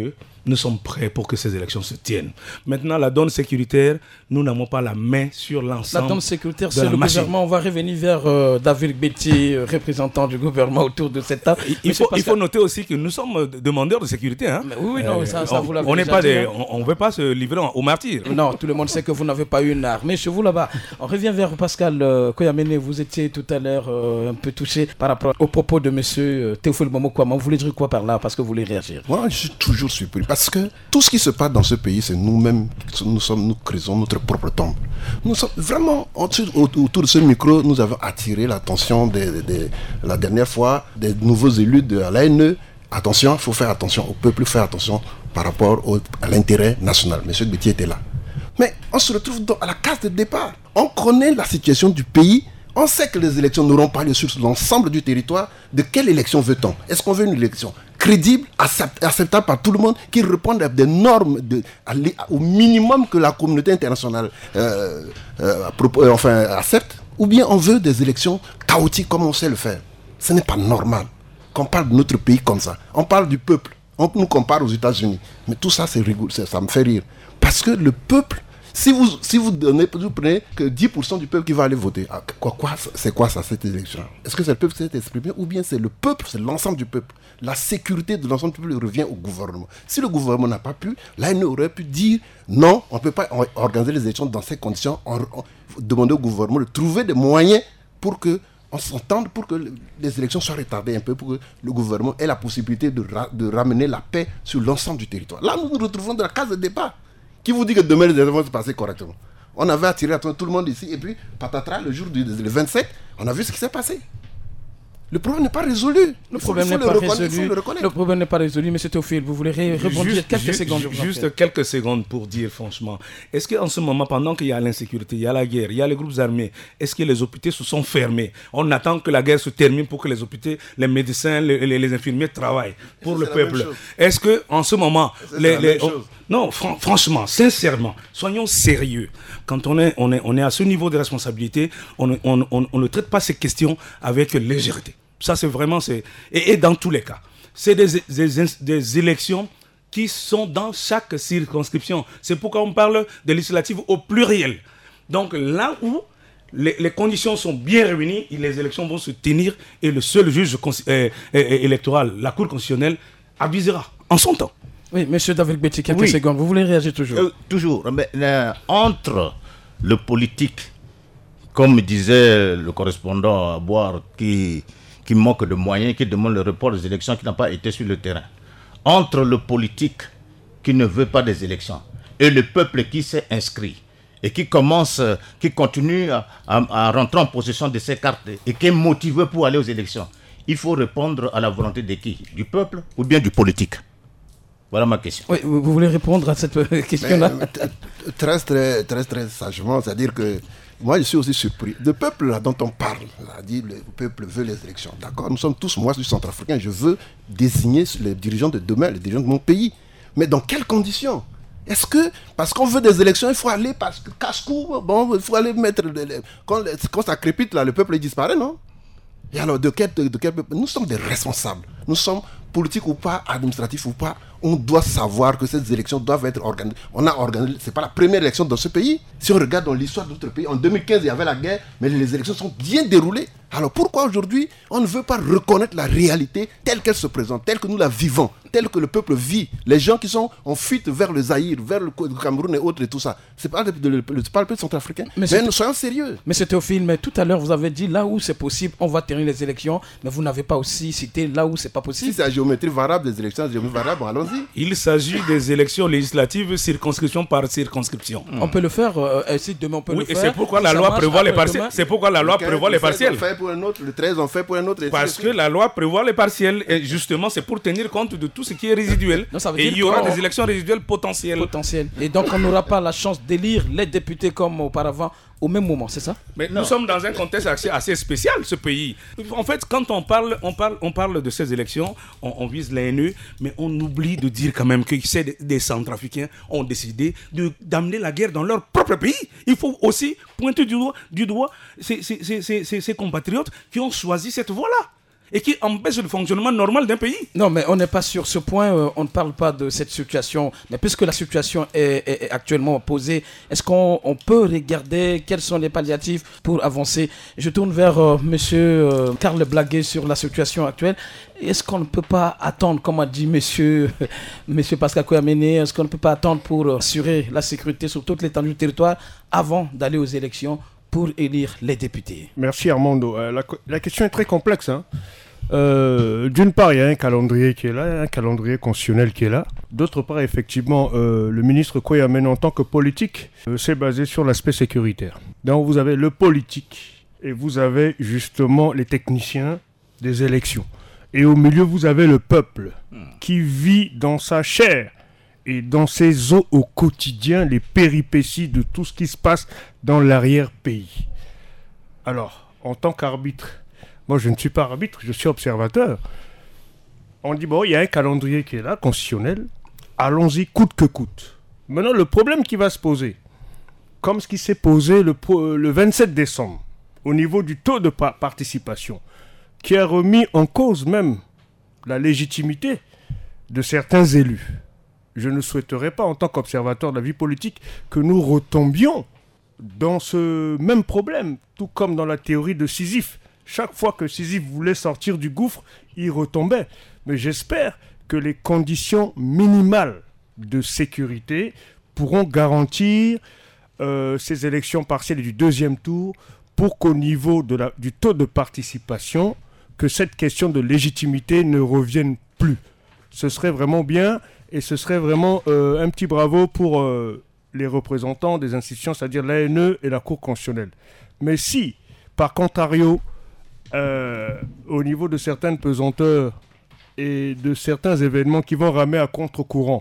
[SPEAKER 5] nous sommes prêts pour que ces élections se tiennent. Maintenant, la donne sécuritaire, nous n'avons pas la main sur l'ensemble.
[SPEAKER 1] La donne sécuritaire,
[SPEAKER 5] de
[SPEAKER 1] c'est
[SPEAKER 5] la
[SPEAKER 1] le
[SPEAKER 5] machine.
[SPEAKER 1] gouvernement. On va revenir vers euh, David Bétier, euh, représentant du gouvernement autour de cette table.
[SPEAKER 5] Il, il, faut, il faut noter aussi que nous sommes demandeurs de sécurité. Hein.
[SPEAKER 1] Mais oui, oui, non,
[SPEAKER 5] euh,
[SPEAKER 1] ça, ça
[SPEAKER 5] on,
[SPEAKER 1] vous l'avez
[SPEAKER 5] on n'est
[SPEAKER 1] déjà
[SPEAKER 5] pas
[SPEAKER 1] dit,
[SPEAKER 5] des,
[SPEAKER 1] hein.
[SPEAKER 5] on ne veut pas se livrer au martyr.
[SPEAKER 1] Non, tout le monde sait que vous n'avez pas eu une arme. Mais chez vous là-bas, on revient vers Pascal euh, Koyamene. Vous étiez tout à l'heure euh, un peu touché par rapport aux propos de monsieur euh, Théophile Momokwama. Vous voulez dire quoi par là? Parce que vous voulez réagir.
[SPEAKER 3] Moi, je suis toujours surpris parce que tout ce qui se passe dans ce pays, c'est nous-mêmes, nous sommes, nous créons notre propre tombe. Nous sommes vraiment, autour de ce micro, nous avons attiré l'attention de, de, de, la dernière fois des nouveaux élus de l'A N E. Attention, il faut faire attention au peuple, faire attention par rapport au, à l'intérêt national. Monsieur Bétier était là. Mais on se retrouve dans, à la case de départ. On connaît la situation du pays. On sait que les élections n'auront pas lieu sur l'ensemble du territoire. De quelle élection veut-on? Est-ce qu'on veut une élection crédible, accept, acceptable par tout le monde, qui réponde à des normes de, à, au minimum que la communauté internationale euh, euh, propos, enfin, accepte? Ou bien on veut des élections chaotiques comme on sait le faire? Ce n'est pas normal qu'on parle de notre pays comme ça. On parle du peuple. On nous compare aux États-Unis. Mais tout ça, c'est rigolo, ça me fait rire. Parce que le peuple, si vous, si vous, donnez, vous prenez que dix pour cent du peuple qui va aller voter, quoi, quoi, c'est quoi ça, cette élection? Est-ce que c'est le peuple qui s'est exprimé ou bien c'est le peuple, c'est l'ensemble du peuple? La sécurité de l'ensemble du peuple revient au gouvernement. Si le gouvernement n'a pas pu, l'A N E aurait pu dire non, on ne peut pas organiser les élections dans ces conditions. On, on, demander au gouvernement de trouver des moyens pour que on s'entende, pour que les élections soient retardées un peu, pour que le gouvernement ait la possibilité de, ra- de ramener la paix sur l'ensemble du territoire. Là, nous nous retrouvons dans la case de départ. Qui vous dit que demain les élections vont se passer correctement? On avait attiré à tout le monde ici, et puis, patatras, le jour du le vingt-sept, on a vu ce qui s'est passé. Le problème n'est pas résolu.
[SPEAKER 1] Le problème n'est pas résolu. Le problème n'est pas résolu, mais c'est Théophile. Vous voulez ré- rebondir
[SPEAKER 5] juste,
[SPEAKER 1] quelques
[SPEAKER 5] juste,
[SPEAKER 1] secondes.
[SPEAKER 5] Juste quelques secondes pour dire franchement. Est-ce qu'en ce moment, pendant qu'il y a l'insécurité, il y a la guerre, il y a les groupes armés, est-ce que les hôpitaux se sont fermés? On attend que la guerre se termine pour que les hôpitaux, les médecins, les, les, les infirmiers travaillent pour le peuple. Est-ce qu'en ce moment, les, les, on, non, fran- franchement, sincèrement, soyons sérieux. Quand on est, on est, on est à ce niveau de responsabilité, on, on, on, on ne traite pas ces questions avec légèreté. Ça, c'est vraiment... C'est... Et, et dans tous les cas, c'est des, des, des élections qui sont dans chaque circonscription. C'est pourquoi on parle de législatives au pluriel. Donc là où les, les conditions sont bien réunies, les élections vont se tenir et le seul juge euh, euh, électoral, la Cour constitutionnelle, avisera en son temps.
[SPEAKER 1] Oui, monsieur David Bétier, quelques
[SPEAKER 4] Oui.
[SPEAKER 1] secondes. Vous voulez réagir toujours?
[SPEAKER 4] Euh, toujours. Mais, euh, entre le politique, comme disait le correspondant à Boire, qui, qui manque de moyens, qui demande le report des élections, qui n'a pas été sur le terrain, entre le politique qui ne veut pas des élections et le peuple qui s'est inscrit et qui commence, qui continue à, à, à rentrer en possession de ses cartes et qui est motivé pour aller aux élections, il faut répondre à la volonté de qui? Du peuple ou bien du politique? Voilà ma question.
[SPEAKER 1] Oui, vous voulez répondre à cette question-là?
[SPEAKER 3] Mais, très, très, très, très sagement, c'est-à-dire que moi, je suis aussi surpris. Le peuple là, dont on parle, là, dit le peuple veut les élections. D'accord, nous sommes tous, moi, je suis centrafricain, je veux désigner les dirigeants de demain, les dirigeants de mon pays. Mais dans quelles conditions? Est-ce que, parce qu'on veut des élections, il faut aller, parce que casse-cou, bon, il faut aller mettre. Les, les, quand, quand ça crépite, là, le peuple il disparaît, non? Et alors, de quel, de, de quel peuple? Nous sommes des responsables. Nous sommes politiques ou pas, administratifs ou pas. On doit savoir que ces élections doivent être organisées. On a organisé, c'est pas la première élection dans ce pays. Si on regarde dans l'histoire d'autres pays, en deux mille quinze, il y avait la guerre, mais les élections sont bien déroulées. Alors pourquoi aujourd'hui, on ne veut pas reconnaître la réalité telle qu'elle se présente, telle que nous la vivons, telle que le peuple vit? Les gens qui sont en fuite vers le Zaïre, vers le Cameroun et autres et tout ça, c'est pas le, le, le, le peuple centrafricain. Mais, mais nous soyons sérieux.
[SPEAKER 1] Mais c'est Théophile, mais tout à l'heure, vous avez dit là où c'est possible, on va terminer les élections, mais vous n'avez pas aussi cité là où c'est pas possible.
[SPEAKER 3] Si c'est la géométrie variable des élections, la géométrie variable, allons-y.
[SPEAKER 5] Il s'agit des élections législatives circonscription par circonscription.
[SPEAKER 1] On peut le faire, euh, si demain on peut
[SPEAKER 5] oui,
[SPEAKER 1] le faire.
[SPEAKER 5] Oui, et c'est pourquoi la loi prévoit les partiels. C'est pourquoi la loi
[SPEAKER 3] le
[SPEAKER 5] prévoit les partiels.
[SPEAKER 3] On fait pour un autre, le treize on fait pour un autre.
[SPEAKER 5] Parce que la loi prévoit les partiels et justement c'est pour tenir compte de tout ce qui est résiduel.
[SPEAKER 1] Non, ça veut
[SPEAKER 5] et
[SPEAKER 1] dire
[SPEAKER 5] il y aura
[SPEAKER 1] qu'on...
[SPEAKER 5] des élections résiduelles potentielles.
[SPEAKER 1] potentielles. Et donc on n'aura pas la chance d'élire les députés comme auparavant au même moment, c'est ça?
[SPEAKER 5] Mais non. Nous sommes dans un contexte assez, assez spécial, ce pays. En fait, quand on parle, on parle, on parle de ces élections, on, on vise l'A N E, mais on oublie de dire quand même que ces, des Centrafricains ont décidé de, d'amener la guerre dans leur propre pays. Il faut aussi pointer du doigt, du doigt ces, ces, ces, ces, ces compatriotes qui ont choisi cette voie-là. et qui empêche le fonctionnement normal d'un pays.
[SPEAKER 1] Non, mais on n'est pas sur ce point, euh, on ne parle pas de cette situation. Mais puisque la situation est, est, est actuellement posée, est-ce qu'on on peut regarder quels sont les palliatifs pour avancer? Je tourne vers euh, monsieur euh, Karl Blaguet sur la situation actuelle. Est-ce qu'on ne peut pas attendre, comme a dit monsieur, monsieur Pascal Koyamene, est-ce qu'on ne peut pas attendre pour assurer la sécurité sur toute l'étendue du territoire avant d'aller aux élections pour élire les députés?
[SPEAKER 2] Merci Armando. Euh, la, la question est très complexe. Hein. Euh, d'une part, il y a un calendrier qui est là, un calendrier constitutionnel qui est là. D'autre part, effectivement, euh, le ministre Koyamene, en tant que politique, euh, s'est basé sur l'aspect sécuritaire. Donc vous avez le politique et vous avez justement les techniciens des élections. Et au milieu, vous avez le peuple qui vit dans sa chair et dans ses os au quotidien les péripéties de tout ce qui se passe dans l'arrière-pays. Alors, en tant qu'arbitre, moi je ne suis pas arbitre, je suis observateur. On dit, bon, il y a un calendrier qui est là, constitutionnel, allons-y coûte que coûte. Maintenant, le problème qui va se poser, comme ce qui s'est posé le, le vingt-sept décembre, au niveau du taux de pa- participation, qui a remis en cause même la légitimité de certains élus. Je ne souhaiterais pas, en tant qu'observateur de la vie politique, que nous retombions dans ce même problème, tout comme dans la théorie de Sisyphe. Chaque fois que Sisyphe voulait sortir du gouffre, il retombait. Mais j'espère que les conditions minimales de sécurité pourront garantir euh, ces élections partielles du deuxième tour pour qu'au niveau de la, du taux de participation, que cette question de légitimité ne revienne plus. Ce serait vraiment bien et ce serait vraiment euh, un petit bravo pour euh, les représentants des institutions, c'est-à-dire l'A N E et la Cour constitutionnelle. Mais si, par contrario, euh, au niveau de certaines pesanteurs et de certains événements qui vont ramer à contre-courant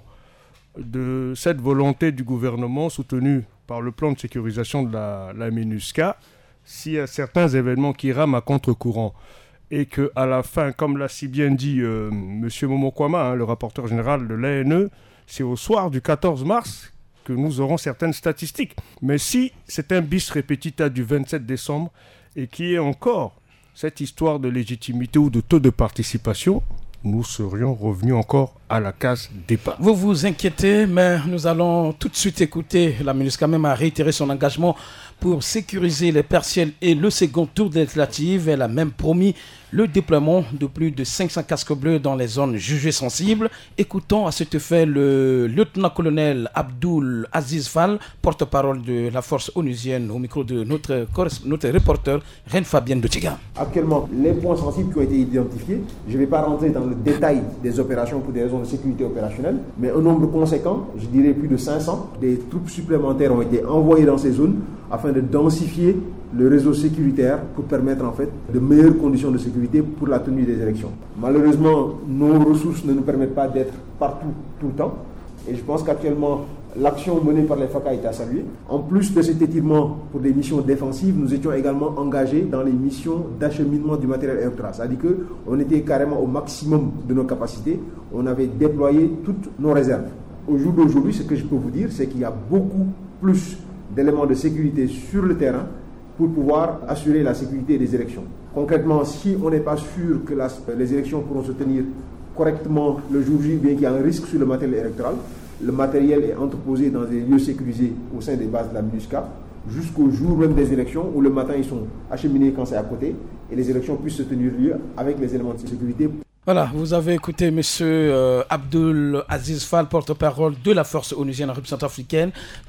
[SPEAKER 2] de cette volonté du gouvernement soutenue par le plan de sécurisation de la, la MINUSCA, s'il y a certains événements qui rament à contre-courant, et qu'à la fin, comme l'a si bien dit euh, M. Momo Kwama, hein, le rapporteur général de l'A N E, c'est au soir du quatorze mars que nous aurons certaines statistiques. Mais si c'est un bis repetita du vingt-sept décembre et qu'il y ait encore cette histoire de légitimité ou de taux de participation, nous serions revenus encore à la case départ.
[SPEAKER 1] Vous vous inquiétez, mais nous allons tout de suite écouter. La MINUSCA même a réitéré son engagement pour sécuriser les partiels et le second tour des législatives. Elle a même promis le déploiement de plus de cinq cents casques bleus dans les zones jugées sensibles. Écoutons à cet effet le lieutenant-colonel Abdoul Aziz Fall, porte-parole de la force onusienne, au micro de notre, notre reporter Reine Fabienne de Tiga.
[SPEAKER 9] Actuellement, les points sensibles qui ont été identifiés, je ne vais pas rentrer dans le détail des opérations pour des raisons de sécurité opérationnelle, mais un nombre conséquent, je dirais plus de cinq cents, des troupes supplémentaires ont été envoyées dans ces zones afin de densifier le réseau sécuritaire pour permettre en fait de meilleures conditions de sécurité pour la tenue des élections. Malheureusement, nos ressources ne nous permettent pas d'être partout tout le temps et je pense qu'actuellement l'action menée par les F A C A est à saluer. En plus de cet étirement pour des missions défensives, nous étions également engagés dans les missions d'acheminement du matériel électoral. C'est-à-dire qu'on était carrément au maximum de nos capacités. On avait déployé toutes nos réserves. Au jour d'aujourd'hui, ce que je peux vous dire, c'est qu'il y a beaucoup plus d'éléments de sécurité sur le terrain pour pouvoir assurer la sécurité des élections. Concrètement, si on n'est pas sûr que la, les élections pourront se tenir correctement le jour J, bien qu'il y a un risque sur le matériel électoral, le matériel est entreposé dans des lieux sécurisés au sein des bases de la MINUSCA jusqu'au jour même des élections où le matin ils sont acheminés quand c'est à côté et les élections puissent se tenir lieu avec les éléments de sécurité.
[SPEAKER 1] Voilà, vous avez écouté M. Euh, Abdoul Aziz Fall, porte-parole de la force onusienne en République centrafricaine.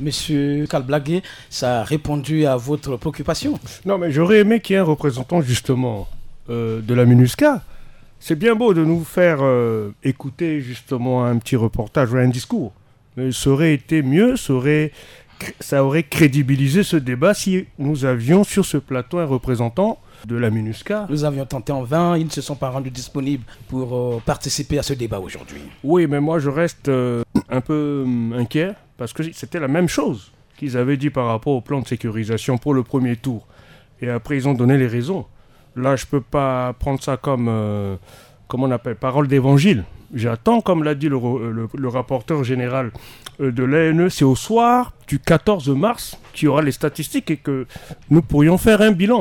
[SPEAKER 1] M. Karl Blaguet, ça a répondu à votre préoccupation?
[SPEAKER 2] Non, mais j'aurais aimé qu'il y ait un représentant justement euh, de la MINUSCA. C'est bien beau de nous faire euh, écouter justement un petit reportage ou un discours. Mais ça aurait été mieux, ça aurait, ça aurait crédibilisé ce débat si nous avions sur ce plateau un représentant de la MINUSCA.
[SPEAKER 1] Nous avions tenté en vain, ils ne se sont pas rendus disponibles pour euh, participer à ce débat aujourd'hui.
[SPEAKER 2] Oui, mais moi je reste euh, un peu euh, inquiet parce que c'était la même chose qu'ils avaient dit par rapport au plan de sécurisation pour le premier tour. Et après ils ont donné les raisons. Là je ne peux pas prendre ça comme, euh, comme on appelle, parole d'évangile. J'attends, comme l'a dit le, le, le rapporteur général de l'A N E, c'est au soir du quatorze mars qu'il y aura les statistiques et que nous pourrions faire un bilan.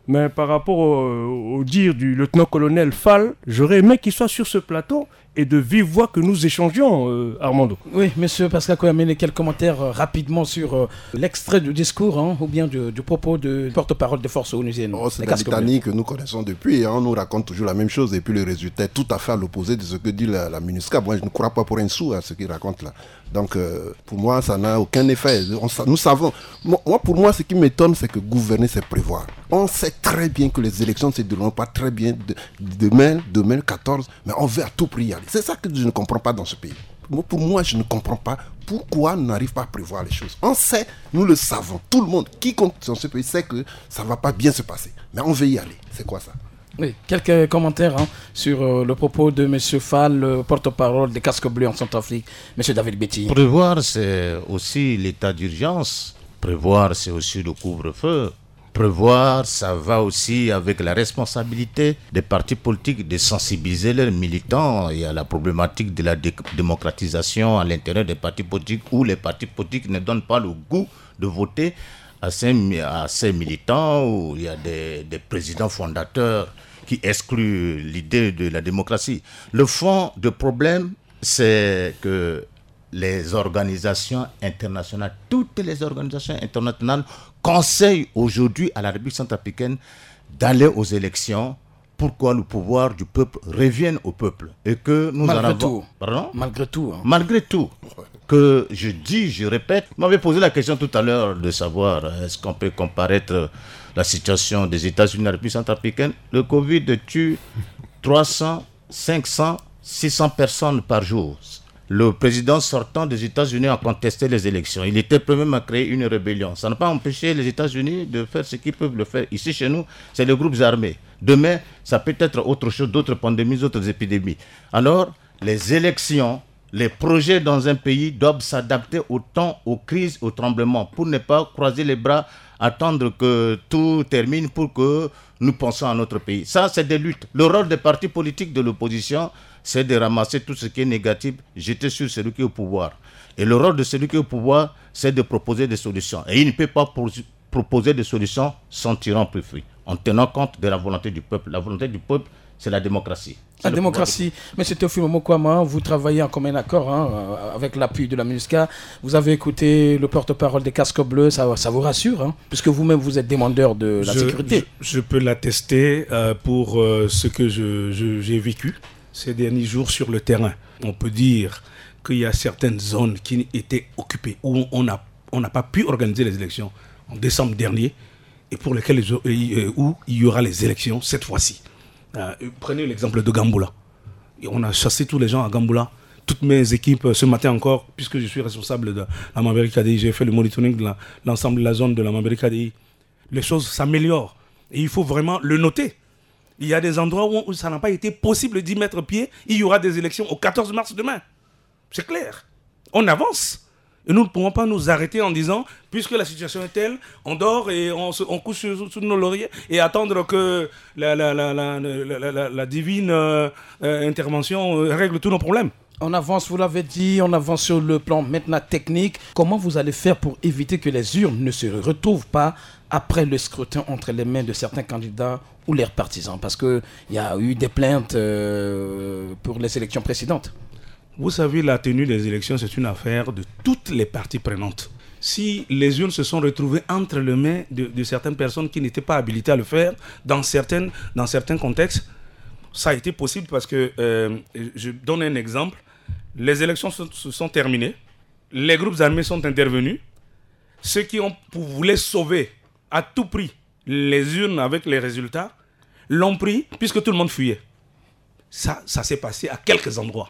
[SPEAKER 2] Mais par rapport au, au dire du lieutenant-colonel Fall, j'aurais aimé qu'il soit sur ce plateau et de vive voix que nous échangions, euh, Armando.
[SPEAKER 1] Oui, monsieur Pascal Koyamene, quelques commentaires euh, rapidement sur euh, l'extrait du discours hein, ou bien du, du propos de porte-parole des forces onusiennes.
[SPEAKER 3] Oh, c'est la litanie que nous connaissons depuis. Hein, on nous raconte toujours la même chose et puis le résultat est tout à fait à l'opposé de ce que dit la, la MINUSCA. Moi, je ne crois pas pour un sou à ce qu'il raconte là. Donc, euh, pour moi, ça n'a aucun effet. On, nous savons. Moi, pour moi, ce qui m'étonne, c'est que gouverner, c'est prévoir. On sait très bien que les élections ne se dérouleront pas très bien de, demain, demain, quatorze, mais on veut à tout prix y aller. C'est ça que je ne comprends pas dans ce pays. Pour moi, je ne comprends pas pourquoi on n'arrive pas à prévoir les choses. On sait, nous le savons, tout le monde, quiconque dans ce pays sait que ça ne va pas bien se passer. Mais on veut y aller. C'est quoi ça?
[SPEAKER 1] Oui, quelques commentaires hein, sur euh, le propos de M. Fall, le porte-parole des casques bleus en Centrafrique, M. David Betty.
[SPEAKER 4] Prévoir, c'est aussi l'état d'urgence. Prévoir, c'est aussi le couvre-feu. Prévoir, ça va aussi avec la responsabilité des partis politiques de sensibiliser leurs militants. Il y a la problématique de la dé- démocratisation à l'intérieur des partis politiques où les partis politiques ne donnent pas le goût de voter à ces, à ces militants, où il y a des, des présidents fondateurs qui excluent l'idée de la démocratie. Le fond du problème, c'est que les organisations internationales, toutes les organisations internationales conseillent aujourd'hui à la République centrafricaine d'aller aux élections. Pourquoi le pouvoir du peuple revienne au peuple et que nous
[SPEAKER 1] malgré
[SPEAKER 4] en avons...
[SPEAKER 1] tout,
[SPEAKER 4] Pardon?
[SPEAKER 1] malgré tout, hein.
[SPEAKER 4] Malgré tout, que je dis, je répète, vous m'avez posé la question tout à l'heure de savoir est-ce qu'on peut comparaître la situation des États-Unis et de la République centrafricaine. Le Covid tue trois cents, cinq cents, six cents personnes par jour. Le président sortant des États-Unis a contesté les élections. Il était prêt même à créer une rébellion. Ça n'a pas empêché les États-Unis de faire ce qu'ils peuvent le faire. Ici, chez nous, c'est les groupes armés. Demain, ça peut être autre chose, d'autres pandémies, d'autres épidémies. Alors, les élections, les projets dans un pays doivent s'adapter au temps, aux crises, aux tremblements, pour ne pas croiser les bras, attendre que tout termine pour que nous pensions à notre pays. Ça, c'est des luttes. Le rôle des partis politiques de l'opposition, c'est de ramasser tout ce qui est négatif, jeter sur celui qui est au pouvoir. Et le rôle de celui qui est au pouvoir, c'est de proposer des solutions. Et il ne peut pas pro- proposer des solutions sans tirer profit, en tenant compte de la volonté du peuple. La volonté du peuple, c'est la démocratie. C'est
[SPEAKER 1] la démocratie. Mais c'était Théophile Mokwama, vous travaillez en commun accord hein, avec l'appui de la MINUSCA. Vous avez écouté le porte-parole des casques bleus, ça, ça vous rassure, hein, puisque vous-même vous êtes demandeur de la
[SPEAKER 5] je,
[SPEAKER 1] sécurité.
[SPEAKER 5] Je, je peux l'attester euh, pour euh, ce que je, je, j'ai vécu ces derniers jours sur le terrain. On peut dire qu'il y a certaines zones qui étaient occupées, où on n'a on n'a pas pu organiser les élections en décembre dernier, et pour lesquelles où il y aura les élections cette fois-ci. Euh, prenez l'exemple de Gamboula. Et on a chassé tous les gens à Gamboula. Toutes mes équipes, ce matin encore, puisque je suis responsable de la Mambéry K D I, j'ai fait le monitoring de la, l'ensemble de la zone de la Mambéry K D I. Les choses s'améliorent. Et il faut vraiment le noter. Il y a des endroits où, où ça n'a pas été possible d'y mettre pied. Il y aura des élections au quatorze mars demain. C'est clair. On avance. Et nous ne pouvons pas nous arrêter en disant, puisque la situation est telle, on dort et on, se, on couche sur, sur nos lauriers et attendre que la, la, la, la, la, la, la divine euh, euh, intervention euh, règle tous nos problèmes.
[SPEAKER 1] On avance, vous l'avez dit, on avance sur le plan maintenant technique. Comment vous allez faire pour éviter que les urnes ne se retrouvent pas après le scrutin entre les mains de certains candidats ou leurs partisans? Parce qu'il y a eu des plaintes euh, pour les élections précédentes.
[SPEAKER 5] Vous savez, la tenue des élections, c'est une affaire de toutes les parties prenantes. Si les urnes se sont retrouvées entre les mains de, de certaines personnes qui n'étaient pas habilitées à le faire, dans, certaines, dans certains contextes, ça a été possible parce que, euh, je donne un exemple, les élections se, se sont terminées, les groupes armés sont intervenus, ceux qui ont, voulaient sauver à tout prix les urnes avec les résultats, l'ont pris puisque tout le monde fuyait. Ça, ça s'est passé à quelques endroits.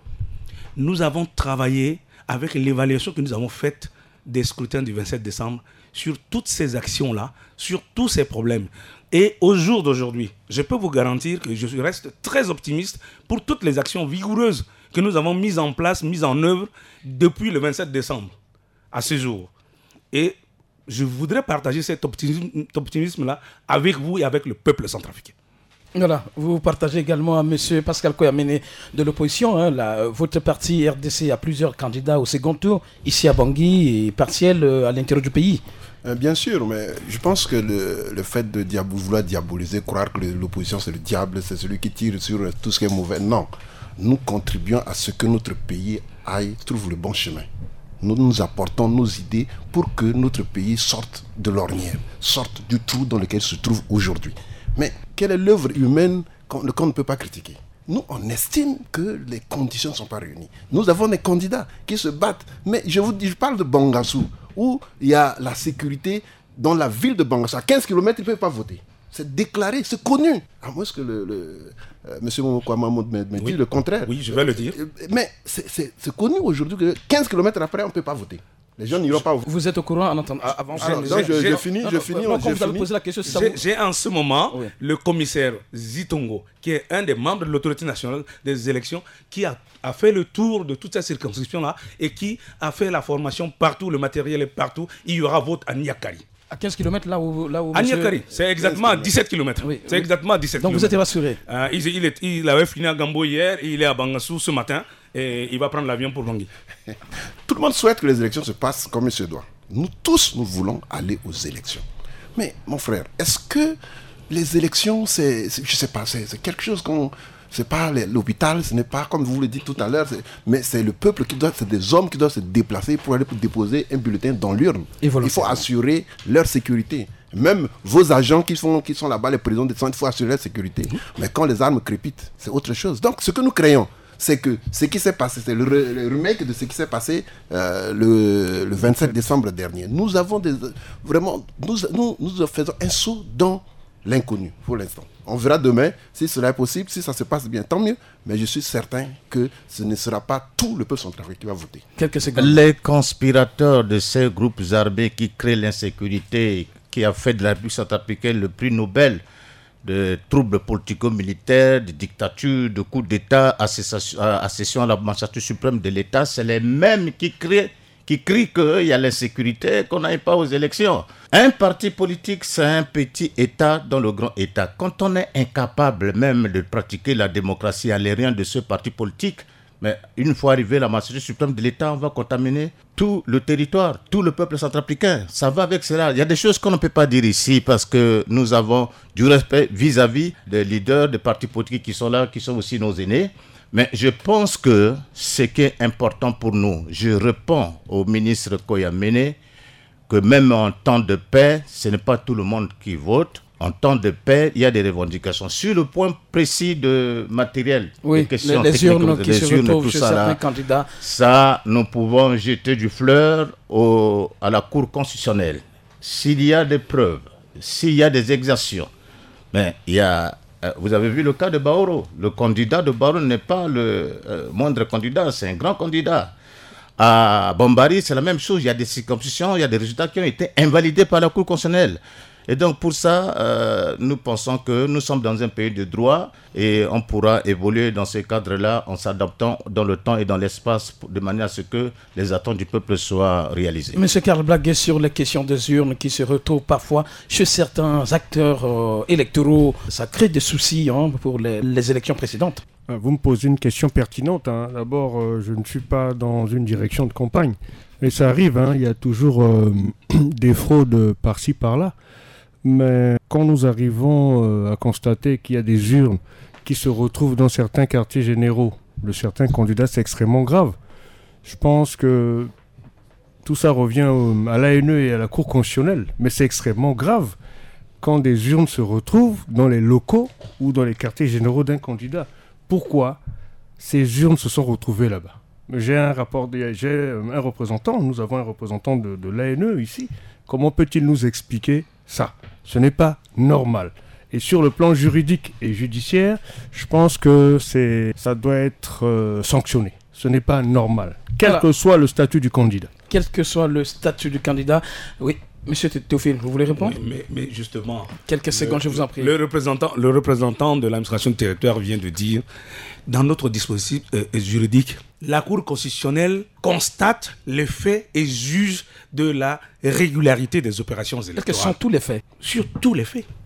[SPEAKER 5] Nous avons travaillé avec l'évaluation que nous avons faite des scrutins du vingt-sept décembre sur toutes ces actions-là, sur tous ces problèmes. Et au jour d'aujourd'hui, je peux vous garantir que je reste très optimiste pour toutes les actions vigoureuses que nous avons mises en place, mises en œuvre depuis le vingt-sept décembre à ce jour. Et je voudrais partager cet optimisme, optimisme-là avec vous et avec le peuple centrafricain.
[SPEAKER 1] Voilà, vous partagez également à M. Pascal Koyamene de l'opposition. Hein, la, votre parti R D C a plusieurs candidats au second tour, ici à Bangui et partiel euh, à l'intérieur du pays.
[SPEAKER 3] Euh, bien sûr, mais je pense que le, le fait de diabo- vouloir diaboliser, croire que le- l'opposition c'est le diable, c'est celui qui tire sur tout ce qui est mauvais, non. Nous contribuons à ce que notre pays aille, trouve le bon chemin. Nous nous apportons nos idées pour que notre pays sorte de l'ornière, sorte du trou dans lequel se trouve aujourd'hui. Mais quelle est l'œuvre humaine qu'on, qu'on ne peut pas critiquer? Nous, on estime que les conditions ne sont pas réunies. Nous avons des candidats qui se battent. Mais je vous dis, je parle de Bangassou, où il y a la sécurité dans la ville de Bangassou. À quinze kilomètres, ils ne peuvent pas voter. C'est déclaré, c'est connu. À moins que le, le, euh, M. Momoko Mahmoud me, me
[SPEAKER 5] Oui.
[SPEAKER 3] dise le contraire.
[SPEAKER 5] Oui, je vais le dire.
[SPEAKER 3] Mais c'est, c'est, c'est connu aujourd'hui que quinze kilomètres après, on ne peut pas voter. Les gens n'iront pas voter.
[SPEAKER 1] Vous êtes au courant en entendant avant
[SPEAKER 3] Alors,
[SPEAKER 1] j'ai-
[SPEAKER 3] donc, je,
[SPEAKER 5] j'ai-
[SPEAKER 3] je finis,
[SPEAKER 1] non,
[SPEAKER 3] je
[SPEAKER 1] non,
[SPEAKER 3] finis.
[SPEAKER 1] moi,
[SPEAKER 3] je
[SPEAKER 1] quand vous avez
[SPEAKER 3] finis.
[SPEAKER 1] posé la question, ça
[SPEAKER 5] J'ai
[SPEAKER 1] vous-
[SPEAKER 5] j'ai en ce moment
[SPEAKER 1] Oui.
[SPEAKER 5] le commissaire Zitongo, qui est un des membres de l'autorité nationale des élections, qui a, a fait le tour de toute cette circonscription-là et qui a fait la formation partout, le matériel est partout. Il y aura vote à Niakari.
[SPEAKER 1] à quinze kilomètres là où... Là où
[SPEAKER 5] À
[SPEAKER 1] monsieur-
[SPEAKER 5] Niakari, c'est exactement à dix-sept kilomètres.
[SPEAKER 1] Oui,
[SPEAKER 5] C'est
[SPEAKER 1] oui.
[SPEAKER 5] exactement à dix-sept
[SPEAKER 1] Donc vous
[SPEAKER 5] kilomètres.
[SPEAKER 1] êtes rassuré.
[SPEAKER 5] Euh, il, il, est- il avait fini à Gambo hier, et il est à Bangassou ce matin et il va prendre l'avion pour Bangui.
[SPEAKER 3] Tout le monde souhaite que les élections se passent comme il se doit. Nous tous, nous voulons aller aux élections. Mais mon frère, est-ce que les élections, c'est, c'est- je sais pas, c'est, c'est quelque chose qu'on, c'est pas les- l'hôpital, ce n'est pas comme vous le dites tout à l'heure, c'est- mais c'est le peuple qui doit, c'est des hommes qui doivent se déplacer pour aller pour déposer un bulletin dans l'urne.
[SPEAKER 1] Et voilà.
[SPEAKER 3] Il faut assurer leur sécurité. Même vos agents qui sont, qui sont là-bas, les présidents des centres, il faut assurer leur sécurité. Mais quand les armes crépitent, c'est autre chose. Donc, ce que nous créons, c'est que ce qui s'est passé, c'est le, re- le remake de ce qui s'est passé euh, le, le vingt-sept décembre dernier. Nous avons des, vraiment, nous, nous, nous faisons un saut dans l'inconnu pour l'instant. On verra demain si cela est possible, si ça se passe bien, tant mieux. Mais je suis certain que ce ne sera pas tout le peuple centrafricain qui va voter.
[SPEAKER 1] Quelques secondes.
[SPEAKER 4] Les conspirateurs de ces groupes armés qui créent l'insécurité, qui a fait de la République centrafricaine le prix Nobel de troubles politico-militaires, de dictature, de coups d'État, accession accession à la magistrature suprême de l'État, c'est les mêmes qui crient, qui crient qu'il y a l'insécurité, qu'on n'aille pas aux élections. Un parti politique, c'est un petit État dans le grand État. Quand on est incapable même de pratiquer la démocratie à l'érien de ce parti politique, mais une fois arrivé à la magistrature suprême de l'État, on va contaminer tout le territoire, tout le peuple centrafricain. Ça va avec cela. Il y a des choses qu'on ne peut pas dire ici parce que nous avons du respect vis-à-vis des leaders des partis politiques qui sont là, qui sont aussi nos aînés. Mais je pense que ce qui est important pour nous, je réponds au ministre Koyamene que même en temps de paix, ce n'est pas tout le monde qui vote. En temps de paix, il y a des revendications. Sur le point précis de matériel,
[SPEAKER 1] Oui,
[SPEAKER 4] des questions
[SPEAKER 1] les, les
[SPEAKER 4] techniques,
[SPEAKER 1] urnes qui
[SPEAKER 4] les
[SPEAKER 1] se
[SPEAKER 4] urnes,
[SPEAKER 1] retrouvent
[SPEAKER 4] tout
[SPEAKER 1] chez
[SPEAKER 4] ça
[SPEAKER 1] certains
[SPEAKER 4] là,
[SPEAKER 1] candidats.
[SPEAKER 4] ça, nous pouvons jeter du fleur au, à la Cour constitutionnelle. S'il y a des preuves, s'il y a des exactions, mais il y a, euh, vous avez vu le cas de Baoro. Le candidat de Baoro n'est pas le euh, moindre candidat, c'est un grand candidat. À Bombari, c'est la même chose. Il y a des circonscriptions, il y a des résultats qui ont été invalidés par la Cour constitutionnelle. Et donc pour ça, euh, nous pensons que nous sommes dans un pays de droit et on pourra évoluer dans ce cadre-là en s'adaptant dans le temps et dans l'espace de manière à ce que les attentes du peuple soient réalisées.
[SPEAKER 1] Monsieur Karl Blaguet, sur les questions des urnes qui se retrouvent parfois chez certains acteurs euh, électoraux, ça crée des soucis hein, pour les, les élections précédentes.
[SPEAKER 2] Vous me posez une question pertinente. Hein. D'abord, euh, je ne suis pas dans une direction de campagne. Mais ça arrive, hein. Il y a toujours euh, des fraudes par-ci, par-là. Mais quand nous arrivons euh, à constater qu'il y a des urnes qui se retrouvent dans certains quartiers généraux de certains candidats, c'est extrêmement grave. Je pense que tout ça revient au, à l'A N E et à la Cour constitutionnelle. Mais c'est extrêmement grave quand des urnes se retrouvent dans les locaux ou dans les quartiers généraux d'un candidat. Pourquoi ces urnes se sont retrouvées là-bas? J'ai un rapport, de, j'ai un représentant, nous avons un représentant de, de l'A N E ici. Comment peut-il nous expliquer ça? Ce n'est pas normal. Et sur le plan juridique et judiciaire, je pense que c'est, ça doit être euh, sanctionné. Ce n'est pas normal, quel
[SPEAKER 1] Voilà.
[SPEAKER 2] que soit le statut du candidat.
[SPEAKER 1] Quel que soit le statut du candidat. Oui, monsieur Théophile, vous voulez répondre?
[SPEAKER 5] Oui, mais, mais justement,
[SPEAKER 1] Quelques secondes, je vous en prie.
[SPEAKER 5] Le représentant, le représentant de l'administration du territoire vient de dire, dans notre dispositif euh, juridique, la Cour constitutionnelle constate les faits et juge de la régularité des opérations
[SPEAKER 1] Quels
[SPEAKER 5] électorales.
[SPEAKER 1] sont tous les faits?
[SPEAKER 5] Sur tous les faits.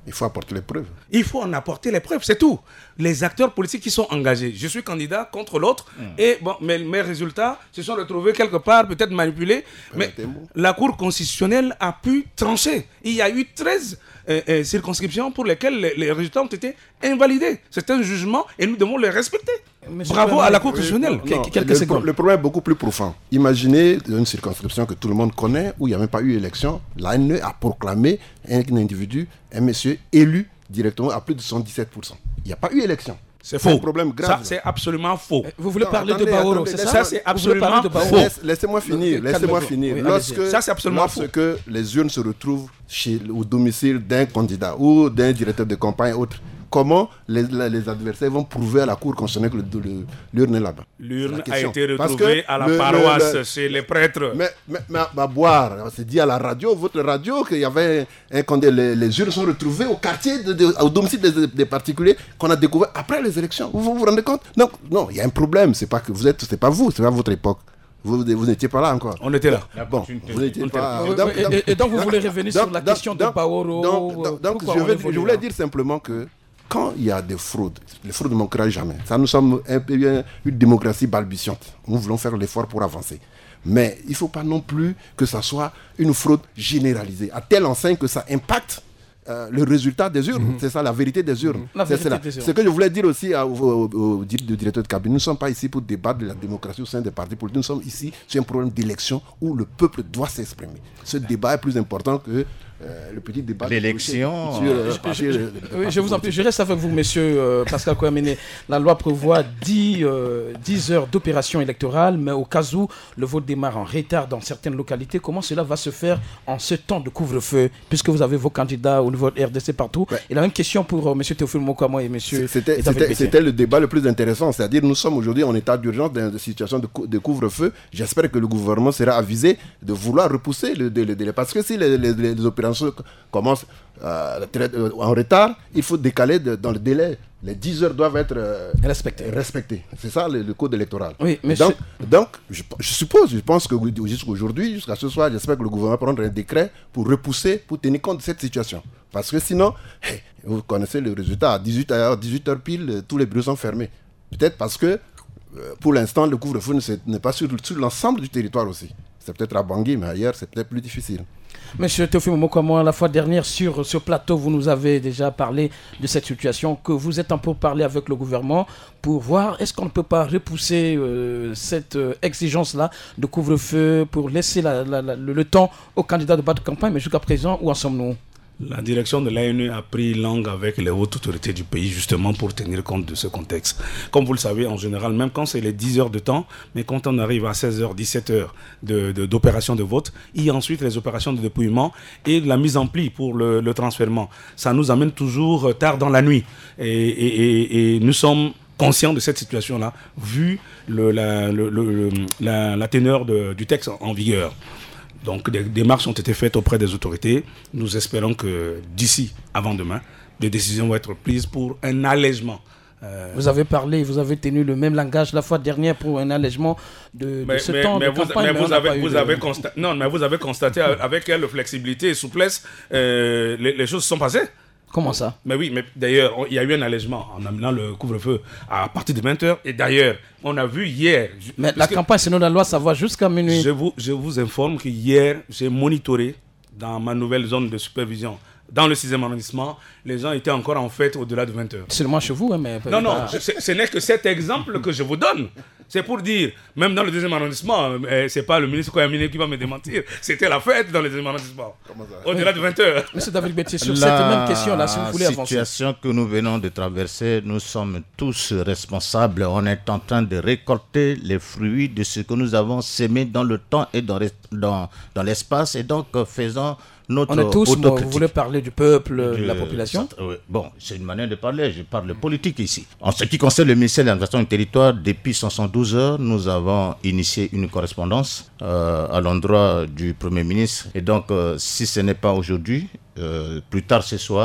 [SPEAKER 3] Il faut apporter les preuves.
[SPEAKER 5] Il faut en apporter les preuves, c'est tout. Les acteurs politiques qui sont engagés. Je suis candidat contre l'autre mmh. et bon, mes, mes résultats se sont retrouvés quelque part, peut-être manipulés. Mais la Cour constitutionnelle a pu trancher. Il y a eu treize euh, euh, circonscriptions pour lesquelles les, les résultats ont été invalidés. C'est un jugement et nous devons les respecter. Monsieur Bravo à la Cour constitutionnelle.
[SPEAKER 3] Non, le, le problème est beaucoup plus profond. Imaginez une circonscription que tout le monde connaît, où il n'y a même pas eu élection. L'A N E a proclamé un individu, un monsieur élu directement à plus de soixante-dix-sept pour cent. Il n'y a pas eu élection.
[SPEAKER 5] C'est faux.
[SPEAKER 3] C'est un problème grave.
[SPEAKER 5] Ça, c'est absolument faux.
[SPEAKER 1] Vous voulez non, parler attendez, de Baoro, c'est ça,
[SPEAKER 5] ça c'est absolument faux.
[SPEAKER 3] Laisse, Laissez-moi finir. Laissez-moi finir.
[SPEAKER 5] Oui,
[SPEAKER 3] lorsque
[SPEAKER 5] ça, c'est absolument
[SPEAKER 3] lorsque
[SPEAKER 5] faux.
[SPEAKER 3] les urnes se retrouvent chez, au domicile d'un candidat ou d'un directeur de campagne autre, comment les, les adversaires vont prouver à la Cour constitutionnelle que le, le, l'urne est là-bas?
[SPEAKER 5] L'urne a été retrouvée à la le, paroisse, le, le, chez les prêtres.
[SPEAKER 3] Mais, mais, mais à boire, c'est dit à la radio, votre radio, qu'il y avait un, un, les, les urnes sont retrouvées au quartier, de, de, au domicile des, des particuliers qu'on a découvert après les élections. Vous vous, vous rendez compte? Donc, non, il y a un problème. C'est pas que vous êtes, c'est pas vous, c'est pas votre époque. Vous, vous n'étiez pas là encore.
[SPEAKER 5] On était là.
[SPEAKER 3] Bon, vous n'étiez pas.
[SPEAKER 1] Donc, donc, et, et donc, vous voulez revenir donc, sur la donc, question donc, de Baoro.
[SPEAKER 3] Donc, donc, donc je, vais, je voulais dire simplement que quand il y a des fraudes, les fraudes ne manqueront jamais. Ça, nous sommes un peu une démocratie balbutiante. Nous voulons faire l'effort pour avancer. Mais il ne faut pas non plus que ça soit une fraude généralisée, à telle enseigne que ça impacte euh, le résultat des urnes. Mm-hmm. C'est ça, la vérité des urnes.
[SPEAKER 1] La
[SPEAKER 3] c'est
[SPEAKER 1] vérité des urnes.
[SPEAKER 3] Ce que je voulais dire aussi au, au, au, au directeur de cabinet, nous ne sommes pas ici pour débattre de la démocratie au sein des partis politiques. Nous sommes ici sur un problème d'élection où le peuple doit s'exprimer. Ce débat est plus important que Euh, le petit débat.
[SPEAKER 4] L'élection.
[SPEAKER 3] Sur, euh,
[SPEAKER 1] je, je, je, oui, je vous en prie, je reste avec vous, monsieur euh, Pascal Kouamene. La loi prévoit dix, euh, dix heures d'opération électorale, mais au cas où le vote démarre en retard dans certaines localités, comment cela va se faire en ce temps de couvre-feu, puisque vous avez vos candidats au niveau de R D C partout? Ouais. Et la même question pour euh, monsieur Théophile Mokwamo et monsieur.
[SPEAKER 3] C'était, c'était, c'était le débat le plus intéressant, c'est-à-dire nous sommes aujourd'hui en état d'urgence dans une situation de, cou- de couvre-feu. J'espère que le gouvernement sera avisé de vouloir repousser le délai, parce que si les, les, les opérations commence euh, en retard, il faut décaler de, dans le délai. Les dix heures doivent être euh,
[SPEAKER 1] respectées.
[SPEAKER 3] respectées. C'est ça le, le code électoral.
[SPEAKER 1] Oui, mais
[SPEAKER 3] donc, donc je, je suppose, je pense que jusqu'à aujourd'hui, jusqu'à ce soir, j'espère que le gouvernement va prendre un décret pour repousser, pour tenir compte de cette situation. Parce que sinon, hey, vous connaissez le résultat, à dix-huit heures pile, tous les bureaux sont fermés. Peut-être parce que, euh, pour l'instant, le couvre-feu n'est pas sur, sur l'ensemble du territoire aussi. C'est peut-être à Bangui, mais ailleurs, c'est peut-être plus difficile.
[SPEAKER 1] Monsieur Théophile Mokwamo, la fois dernière sur ce plateau, vous nous avez déjà parlé de cette situation, que vous êtes en pour parler avec le gouvernement pour voir est-ce qu'on ne peut pas repousser euh, cette euh, exigence-là de couvre-feu pour laisser la, la, la, le, le temps aux candidats de battre campagne. Mais jusqu'à présent, où en sommes-nous?
[SPEAKER 5] La direction de l'A N E a pris langue avec les hautes autorités du pays justement pour tenir compte de ce contexte. Comme vous le savez, en général, même quand c'est les dix heures de temps, mais quand on arrive à seize heures, dix-sept heures de, de, d'opération de vote, il y a ensuite les opérations de dépouillement et la mise en pli pour le, le transfèrement. Ça nous amène toujours tard dans la nuit. Et, et, et, et nous sommes conscients de cette situation-là, vu le, la, le, le, la, la teneur de, du texte en, en vigueur. Donc des démarches ont été faites auprès des autorités. Nous espérons que d'ici avant demain, des décisions vont être prises pour un allègement.
[SPEAKER 1] Euh... Vous avez parlé, vous avez tenu le même langage la fois dernière pour un allègement de,
[SPEAKER 5] mais,
[SPEAKER 1] de ce
[SPEAKER 5] mais,
[SPEAKER 1] temps
[SPEAKER 5] mais
[SPEAKER 1] de
[SPEAKER 5] vous,
[SPEAKER 1] campagne.
[SPEAKER 5] Mais,
[SPEAKER 1] mais
[SPEAKER 5] vous avez, vous
[SPEAKER 1] de...
[SPEAKER 5] avez constaté, non, mais vous avez constaté avec quelle flexibilité et souplesse euh, les, les choses se sont passées.
[SPEAKER 1] Comment ça?
[SPEAKER 5] Mais oui, mais d'ailleurs, il y a eu un allègement en amenant le couvre-feu à partir de vingt heures. Et d'ailleurs, on a vu hier...
[SPEAKER 1] Mais la campagne, selon la loi, ça va jusqu'à minuit.
[SPEAKER 5] Je vous, je vous informe que hier, j'ai monitoré dans ma nouvelle zone de supervision, dans le sixième arrondissement, les gens étaient encore en fête au-delà de vingt heures.
[SPEAKER 1] Seulement chez vous, hein, mais...
[SPEAKER 5] Non, non, ah. ce, ce n'est que cet exemple que je vous donne. C'est pour dire, même dans le deuxième arrondissement, euh, c'est pas le ministre Kouamene qui va me démentir, c'était la fête dans le deuxième arrondissement, au-delà de vingt heures.
[SPEAKER 1] Monsieur David Bettier, sur la cette même question-là, si vous voulez avancer.
[SPEAKER 4] La situation que nous venons de traverser, nous sommes tous responsables. On est en train de récolter les fruits de ce que nous avons sémé dans le temps et dans, dans, dans l'espace, et donc faisons notre
[SPEAKER 1] on est tous, moi, vous voulez parler du peuple, de, de la population?
[SPEAKER 4] Oui. Bon, c'est une manière de parler, je parle de politique ici. En ce qui concerne le ministère de l'administration du territoire, depuis soixante-douze heures, nous avons initié une correspondance euh, à l'endroit du Premier ministre. Et donc, euh, si ce n'est pas aujourd'hui, euh, plus tard ce soir,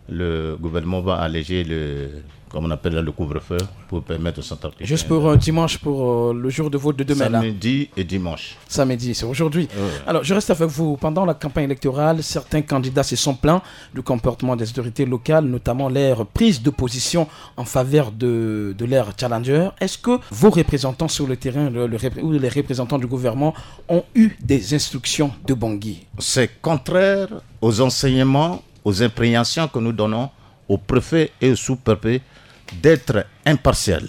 [SPEAKER 4] le gouvernement va alléger le, comme on appelle le couvre-feu pour permettre aux centrafricains.
[SPEAKER 1] Juste pour euh, dimanche, pour euh, le jour de vote de demain.
[SPEAKER 4] Samedi là. Et dimanche.
[SPEAKER 1] Samedi, c'est aujourd'hui.
[SPEAKER 4] Ouais.
[SPEAKER 1] Alors, je reste avec vous. Pendant la campagne électorale, certains candidats se sont plaints du comportement des autorités locales, notamment leur prise de position en faveur de, de leur challenger. Est-ce que vos représentants sur le terrain le, le, ou les représentants du gouvernement ont eu des instructions de Bangui?
[SPEAKER 4] C'est contraire aux enseignements, aux imprécations que nous donnons au préfet et au sous-préfet d'être impartial.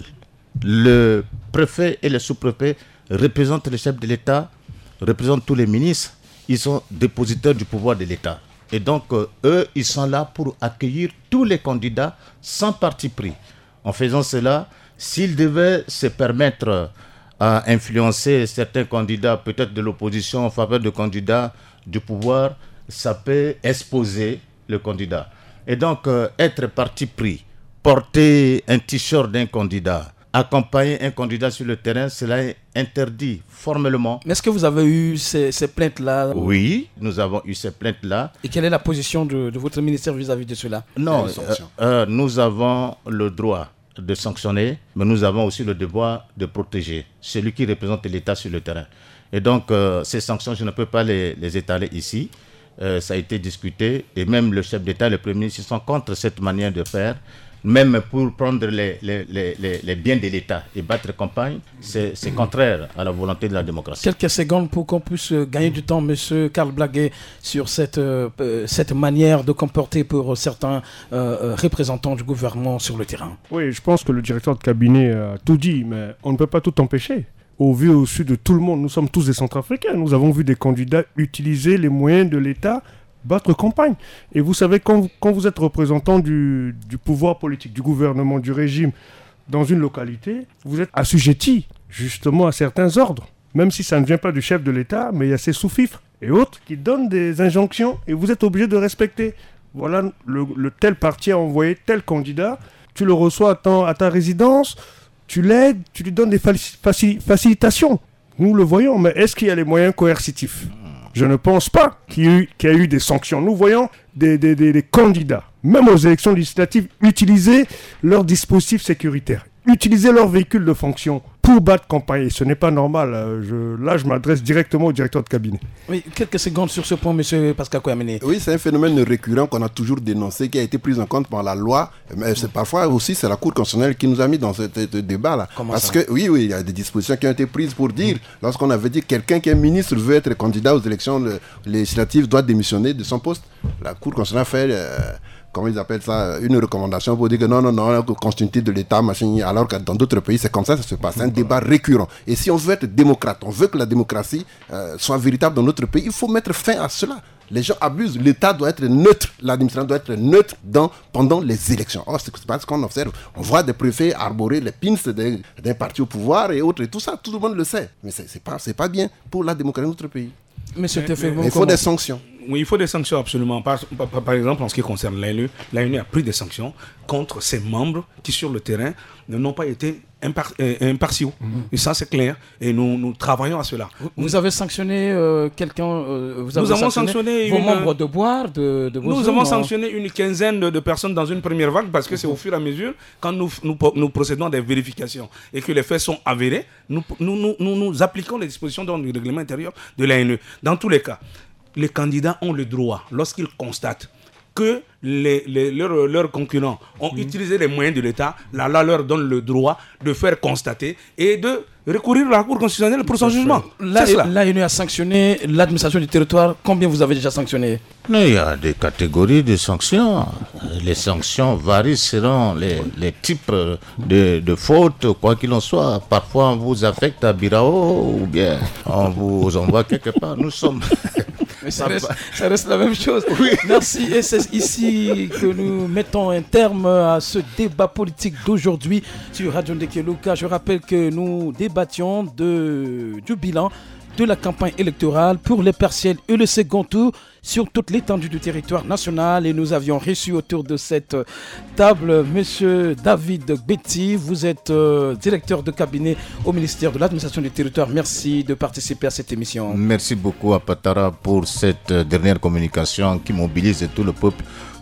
[SPEAKER 4] Le préfet et le sous-préfet représentent le chef de l'État, représentent tous les ministres, ils sont dépositaires du pouvoir de l'État. Et donc, euh, eux, ils sont là pour accueillir tous les candidats sans parti pris. En faisant cela, s'ils devaient se permettre à influencer certains candidats, peut-être de l'opposition en faveur de candidats du pouvoir, ça peut exposer le candidat. Et donc, euh, être parti pris, porter un t-shirt d'un candidat, accompagner un candidat sur le terrain, cela est interdit formellement.
[SPEAKER 1] Mais est-ce que vous avez eu ces, ces plaintes-là?
[SPEAKER 4] Oui, nous avons eu ces plaintes-là.
[SPEAKER 1] Et quelle est la position de, de votre ministère vis-à-vis de cela?
[SPEAKER 4] Non, euh, euh, nous avons le droit de sanctionner, mais nous avons aussi le devoir de protéger celui qui représente l'État sur le terrain. Et donc, euh, ces sanctions, je ne peux pas les, les étaler ici. Euh, ça a été discuté et même le chef d'État et le Premier ministre sont contre cette manière de faire. Même pour prendre les, les, les, les biens de l'État et battre campagne, c'est, c'est contraire à la volonté de la démocratie.
[SPEAKER 1] Quelques secondes pour qu'on puisse gagner du temps, M. Karl Blaguet, sur cette, euh, cette manière de comporter pour certains euh, représentants du gouvernement sur le terrain.
[SPEAKER 2] Oui, je pense que le directeur de cabinet a tout dit, mais on ne peut pas tout empêcher. Au vu et au su de tout le monde, nous sommes tous des Centrafricains. Nous avons vu des candidats utiliser les moyens de l'État, battre campagne. Et vous savez, quand, quand vous êtes représentant du, du pouvoir politique, du gouvernement, du régime, dans une localité, vous êtes assujetti justement à certains ordres. Même si ça ne vient pas du chef de l'État, mais il y a ses sous-fifres et autres qui donnent des injonctions et vous êtes obligé de respecter. Voilà, le, le tel parti a envoyé tel candidat, tu le reçois à, ton, à ta résidence, tu l'aides, tu lui donnes des faci- faci- facilitations. Nous le voyons, mais est-ce qu'il y a les moyens coercitifs ? Je ne pense pas qu'il y, ait eu, qu'il y a eu des sanctions. Nous voyons des, des, des, des candidats, même aux élections législatives, utiliser leurs dispositifs sécuritaires, utiliser leurs véhicules de fonction pour battre campagne. Et ce n'est pas normal. Je, là, je m'adresse directement au directeur de cabinet.
[SPEAKER 1] Oui, quelques secondes sur ce point, M. Pascal Koyamene.
[SPEAKER 3] Oui, c'est un phénomène récurrent qu'on a toujours dénoncé, qui a été pris en compte par la loi. Mais c'est parfois aussi, c'est la Cour constitutionnelle qui nous a mis dans ce, ce débat-là.
[SPEAKER 1] Comment
[SPEAKER 3] Parce
[SPEAKER 1] ça?
[SPEAKER 3] que, oui, oui, il y a des dispositions qui ont été prises pour dire, lorsqu'on avait dit que quelqu'un qui est ministre veut être candidat aux élections législatives doit démissionner de son poste, la Cour constitutionnelle a fait... Euh, comment ils appellent ça, une recommandation pour dire que non, non, non, continuité de l'État, machin, alors que dans d'autres pays, c'est comme ça, ça se passe. C'est un débat récurrent. Et si on veut être démocrate, on veut que la démocratie euh, soit véritable dans notre pays, il faut mettre fin à cela. Les gens abusent. L'État doit être neutre, l'administration doit être neutre dans, pendant les élections. Or, c'est pas ce qu'on observe. On voit des préfets arborer les pins d'un, d'un parti au pouvoir et autres, et tout ça, tout le monde le sait. Mais c'est, c'est pas, c'est pas bien pour la démocratie de notre pays.
[SPEAKER 1] Monsieur
[SPEAKER 5] Mais,
[SPEAKER 1] Tefé,
[SPEAKER 5] mais,
[SPEAKER 3] Mais il faut des sanctions.
[SPEAKER 5] Oui, il faut des sanctions absolument. Par, par, par exemple, en ce qui concerne l'A N U, l'A N U a pris des sanctions contre ses membres qui, sur le terrain, n'ont pas été impar- euh, impartiaux. Mm-hmm. Et ça, c'est clair. Et nous, nous travaillons à cela.
[SPEAKER 1] Vous, vous avez sanctionné euh, quelqu'un euh, vous avez
[SPEAKER 5] Nous avons
[SPEAKER 1] sanctionné
[SPEAKER 5] sanctionné
[SPEAKER 1] vos
[SPEAKER 5] une...
[SPEAKER 1] membres de boire de, de
[SPEAKER 5] Nous
[SPEAKER 1] Zoom,
[SPEAKER 5] avons
[SPEAKER 1] hein.
[SPEAKER 5] sanctionné une quinzaine de, de personnes dans une première vague parce que c'est au fur et à mesure, quand nous, nous, nous procédons à des vérifications et que les faits sont avérés, nous, nous, nous, nous, nous appliquons les dispositions dans le règlement intérieur de l'A N U. Dans tous les cas, les candidats ont le droit, lorsqu'ils constatent que les, les, leurs, leurs concurrents ont mmh. utilisé les moyens de l'État, la loi leur donne le droit de faire constater et de recourir à la Cour constitutionnelle pour son jugement.
[SPEAKER 1] L'A N U a sanctionné l'administration du territoire. Combien vous avez déjà sanctionné?
[SPEAKER 4] Il y a des catégories de sanctions. Les sanctions varient selon les, les types de, de fautes, quoi qu'il en soit. Parfois, on vous affecte à Birao ou bien on vous envoie quelque part. Nous sommes...
[SPEAKER 1] Mais ça, reste, ça reste la même chose. Oui. Merci. Et c'est ici que nous mettons un terme à ce débat politique d'aujourd'hui sur Radio Ndekeluka. Je rappelle que nous débattions de, du bilan de la campagne électorale pour les partiels et le second tour sur toute l'étendue du territoire national. Et nous avions reçu autour de cette table M. David Betty. Vous êtes euh, directeur de cabinet au ministère de l'administration du territoire. Merci de participer à cette émission.
[SPEAKER 4] Merci beaucoup à Patara pour cette dernière communication qui mobilise tout le peuple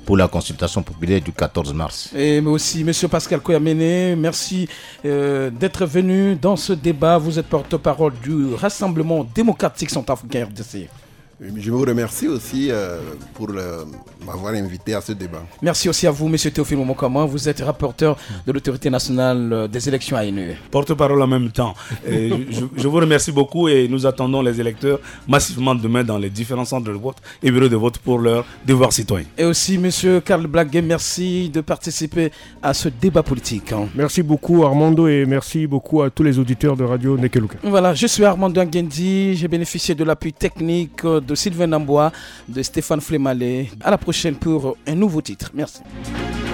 [SPEAKER 4] pour la consultation populaire du quatorze mars.
[SPEAKER 1] Et mais aussi M. Pascal Koyamene, merci euh, d'être venu dans ce débat. Vous êtes porte-parole du Rassemblement démocratique centrafricain R D C.
[SPEAKER 3] Je vous remercie aussi euh, pour le, m'avoir invité à ce débat.
[SPEAKER 1] Merci aussi à vous, M. Théophile Momokama. Vous êtes rapporteur de l'autorité nationale des élections A N U.
[SPEAKER 5] Porte-parole en même temps. Et je, je vous remercie beaucoup et nous attendons les électeurs massivement demain dans les différents centres de vote et bureaux de vote pour leur devoir citoyen.
[SPEAKER 1] Et aussi, M. Karl Blaguet, merci de participer à ce débat politique.
[SPEAKER 2] Merci beaucoup Armando et merci beaucoup à tous les auditeurs de Radio Nekeluka.
[SPEAKER 1] Voilà, je suis Armando Nguendi. J'ai bénéficié de l'appui technique de Sylvain Nambois, de Stéphane Flemalé. À la prochaine pour un nouveau titre. Merci.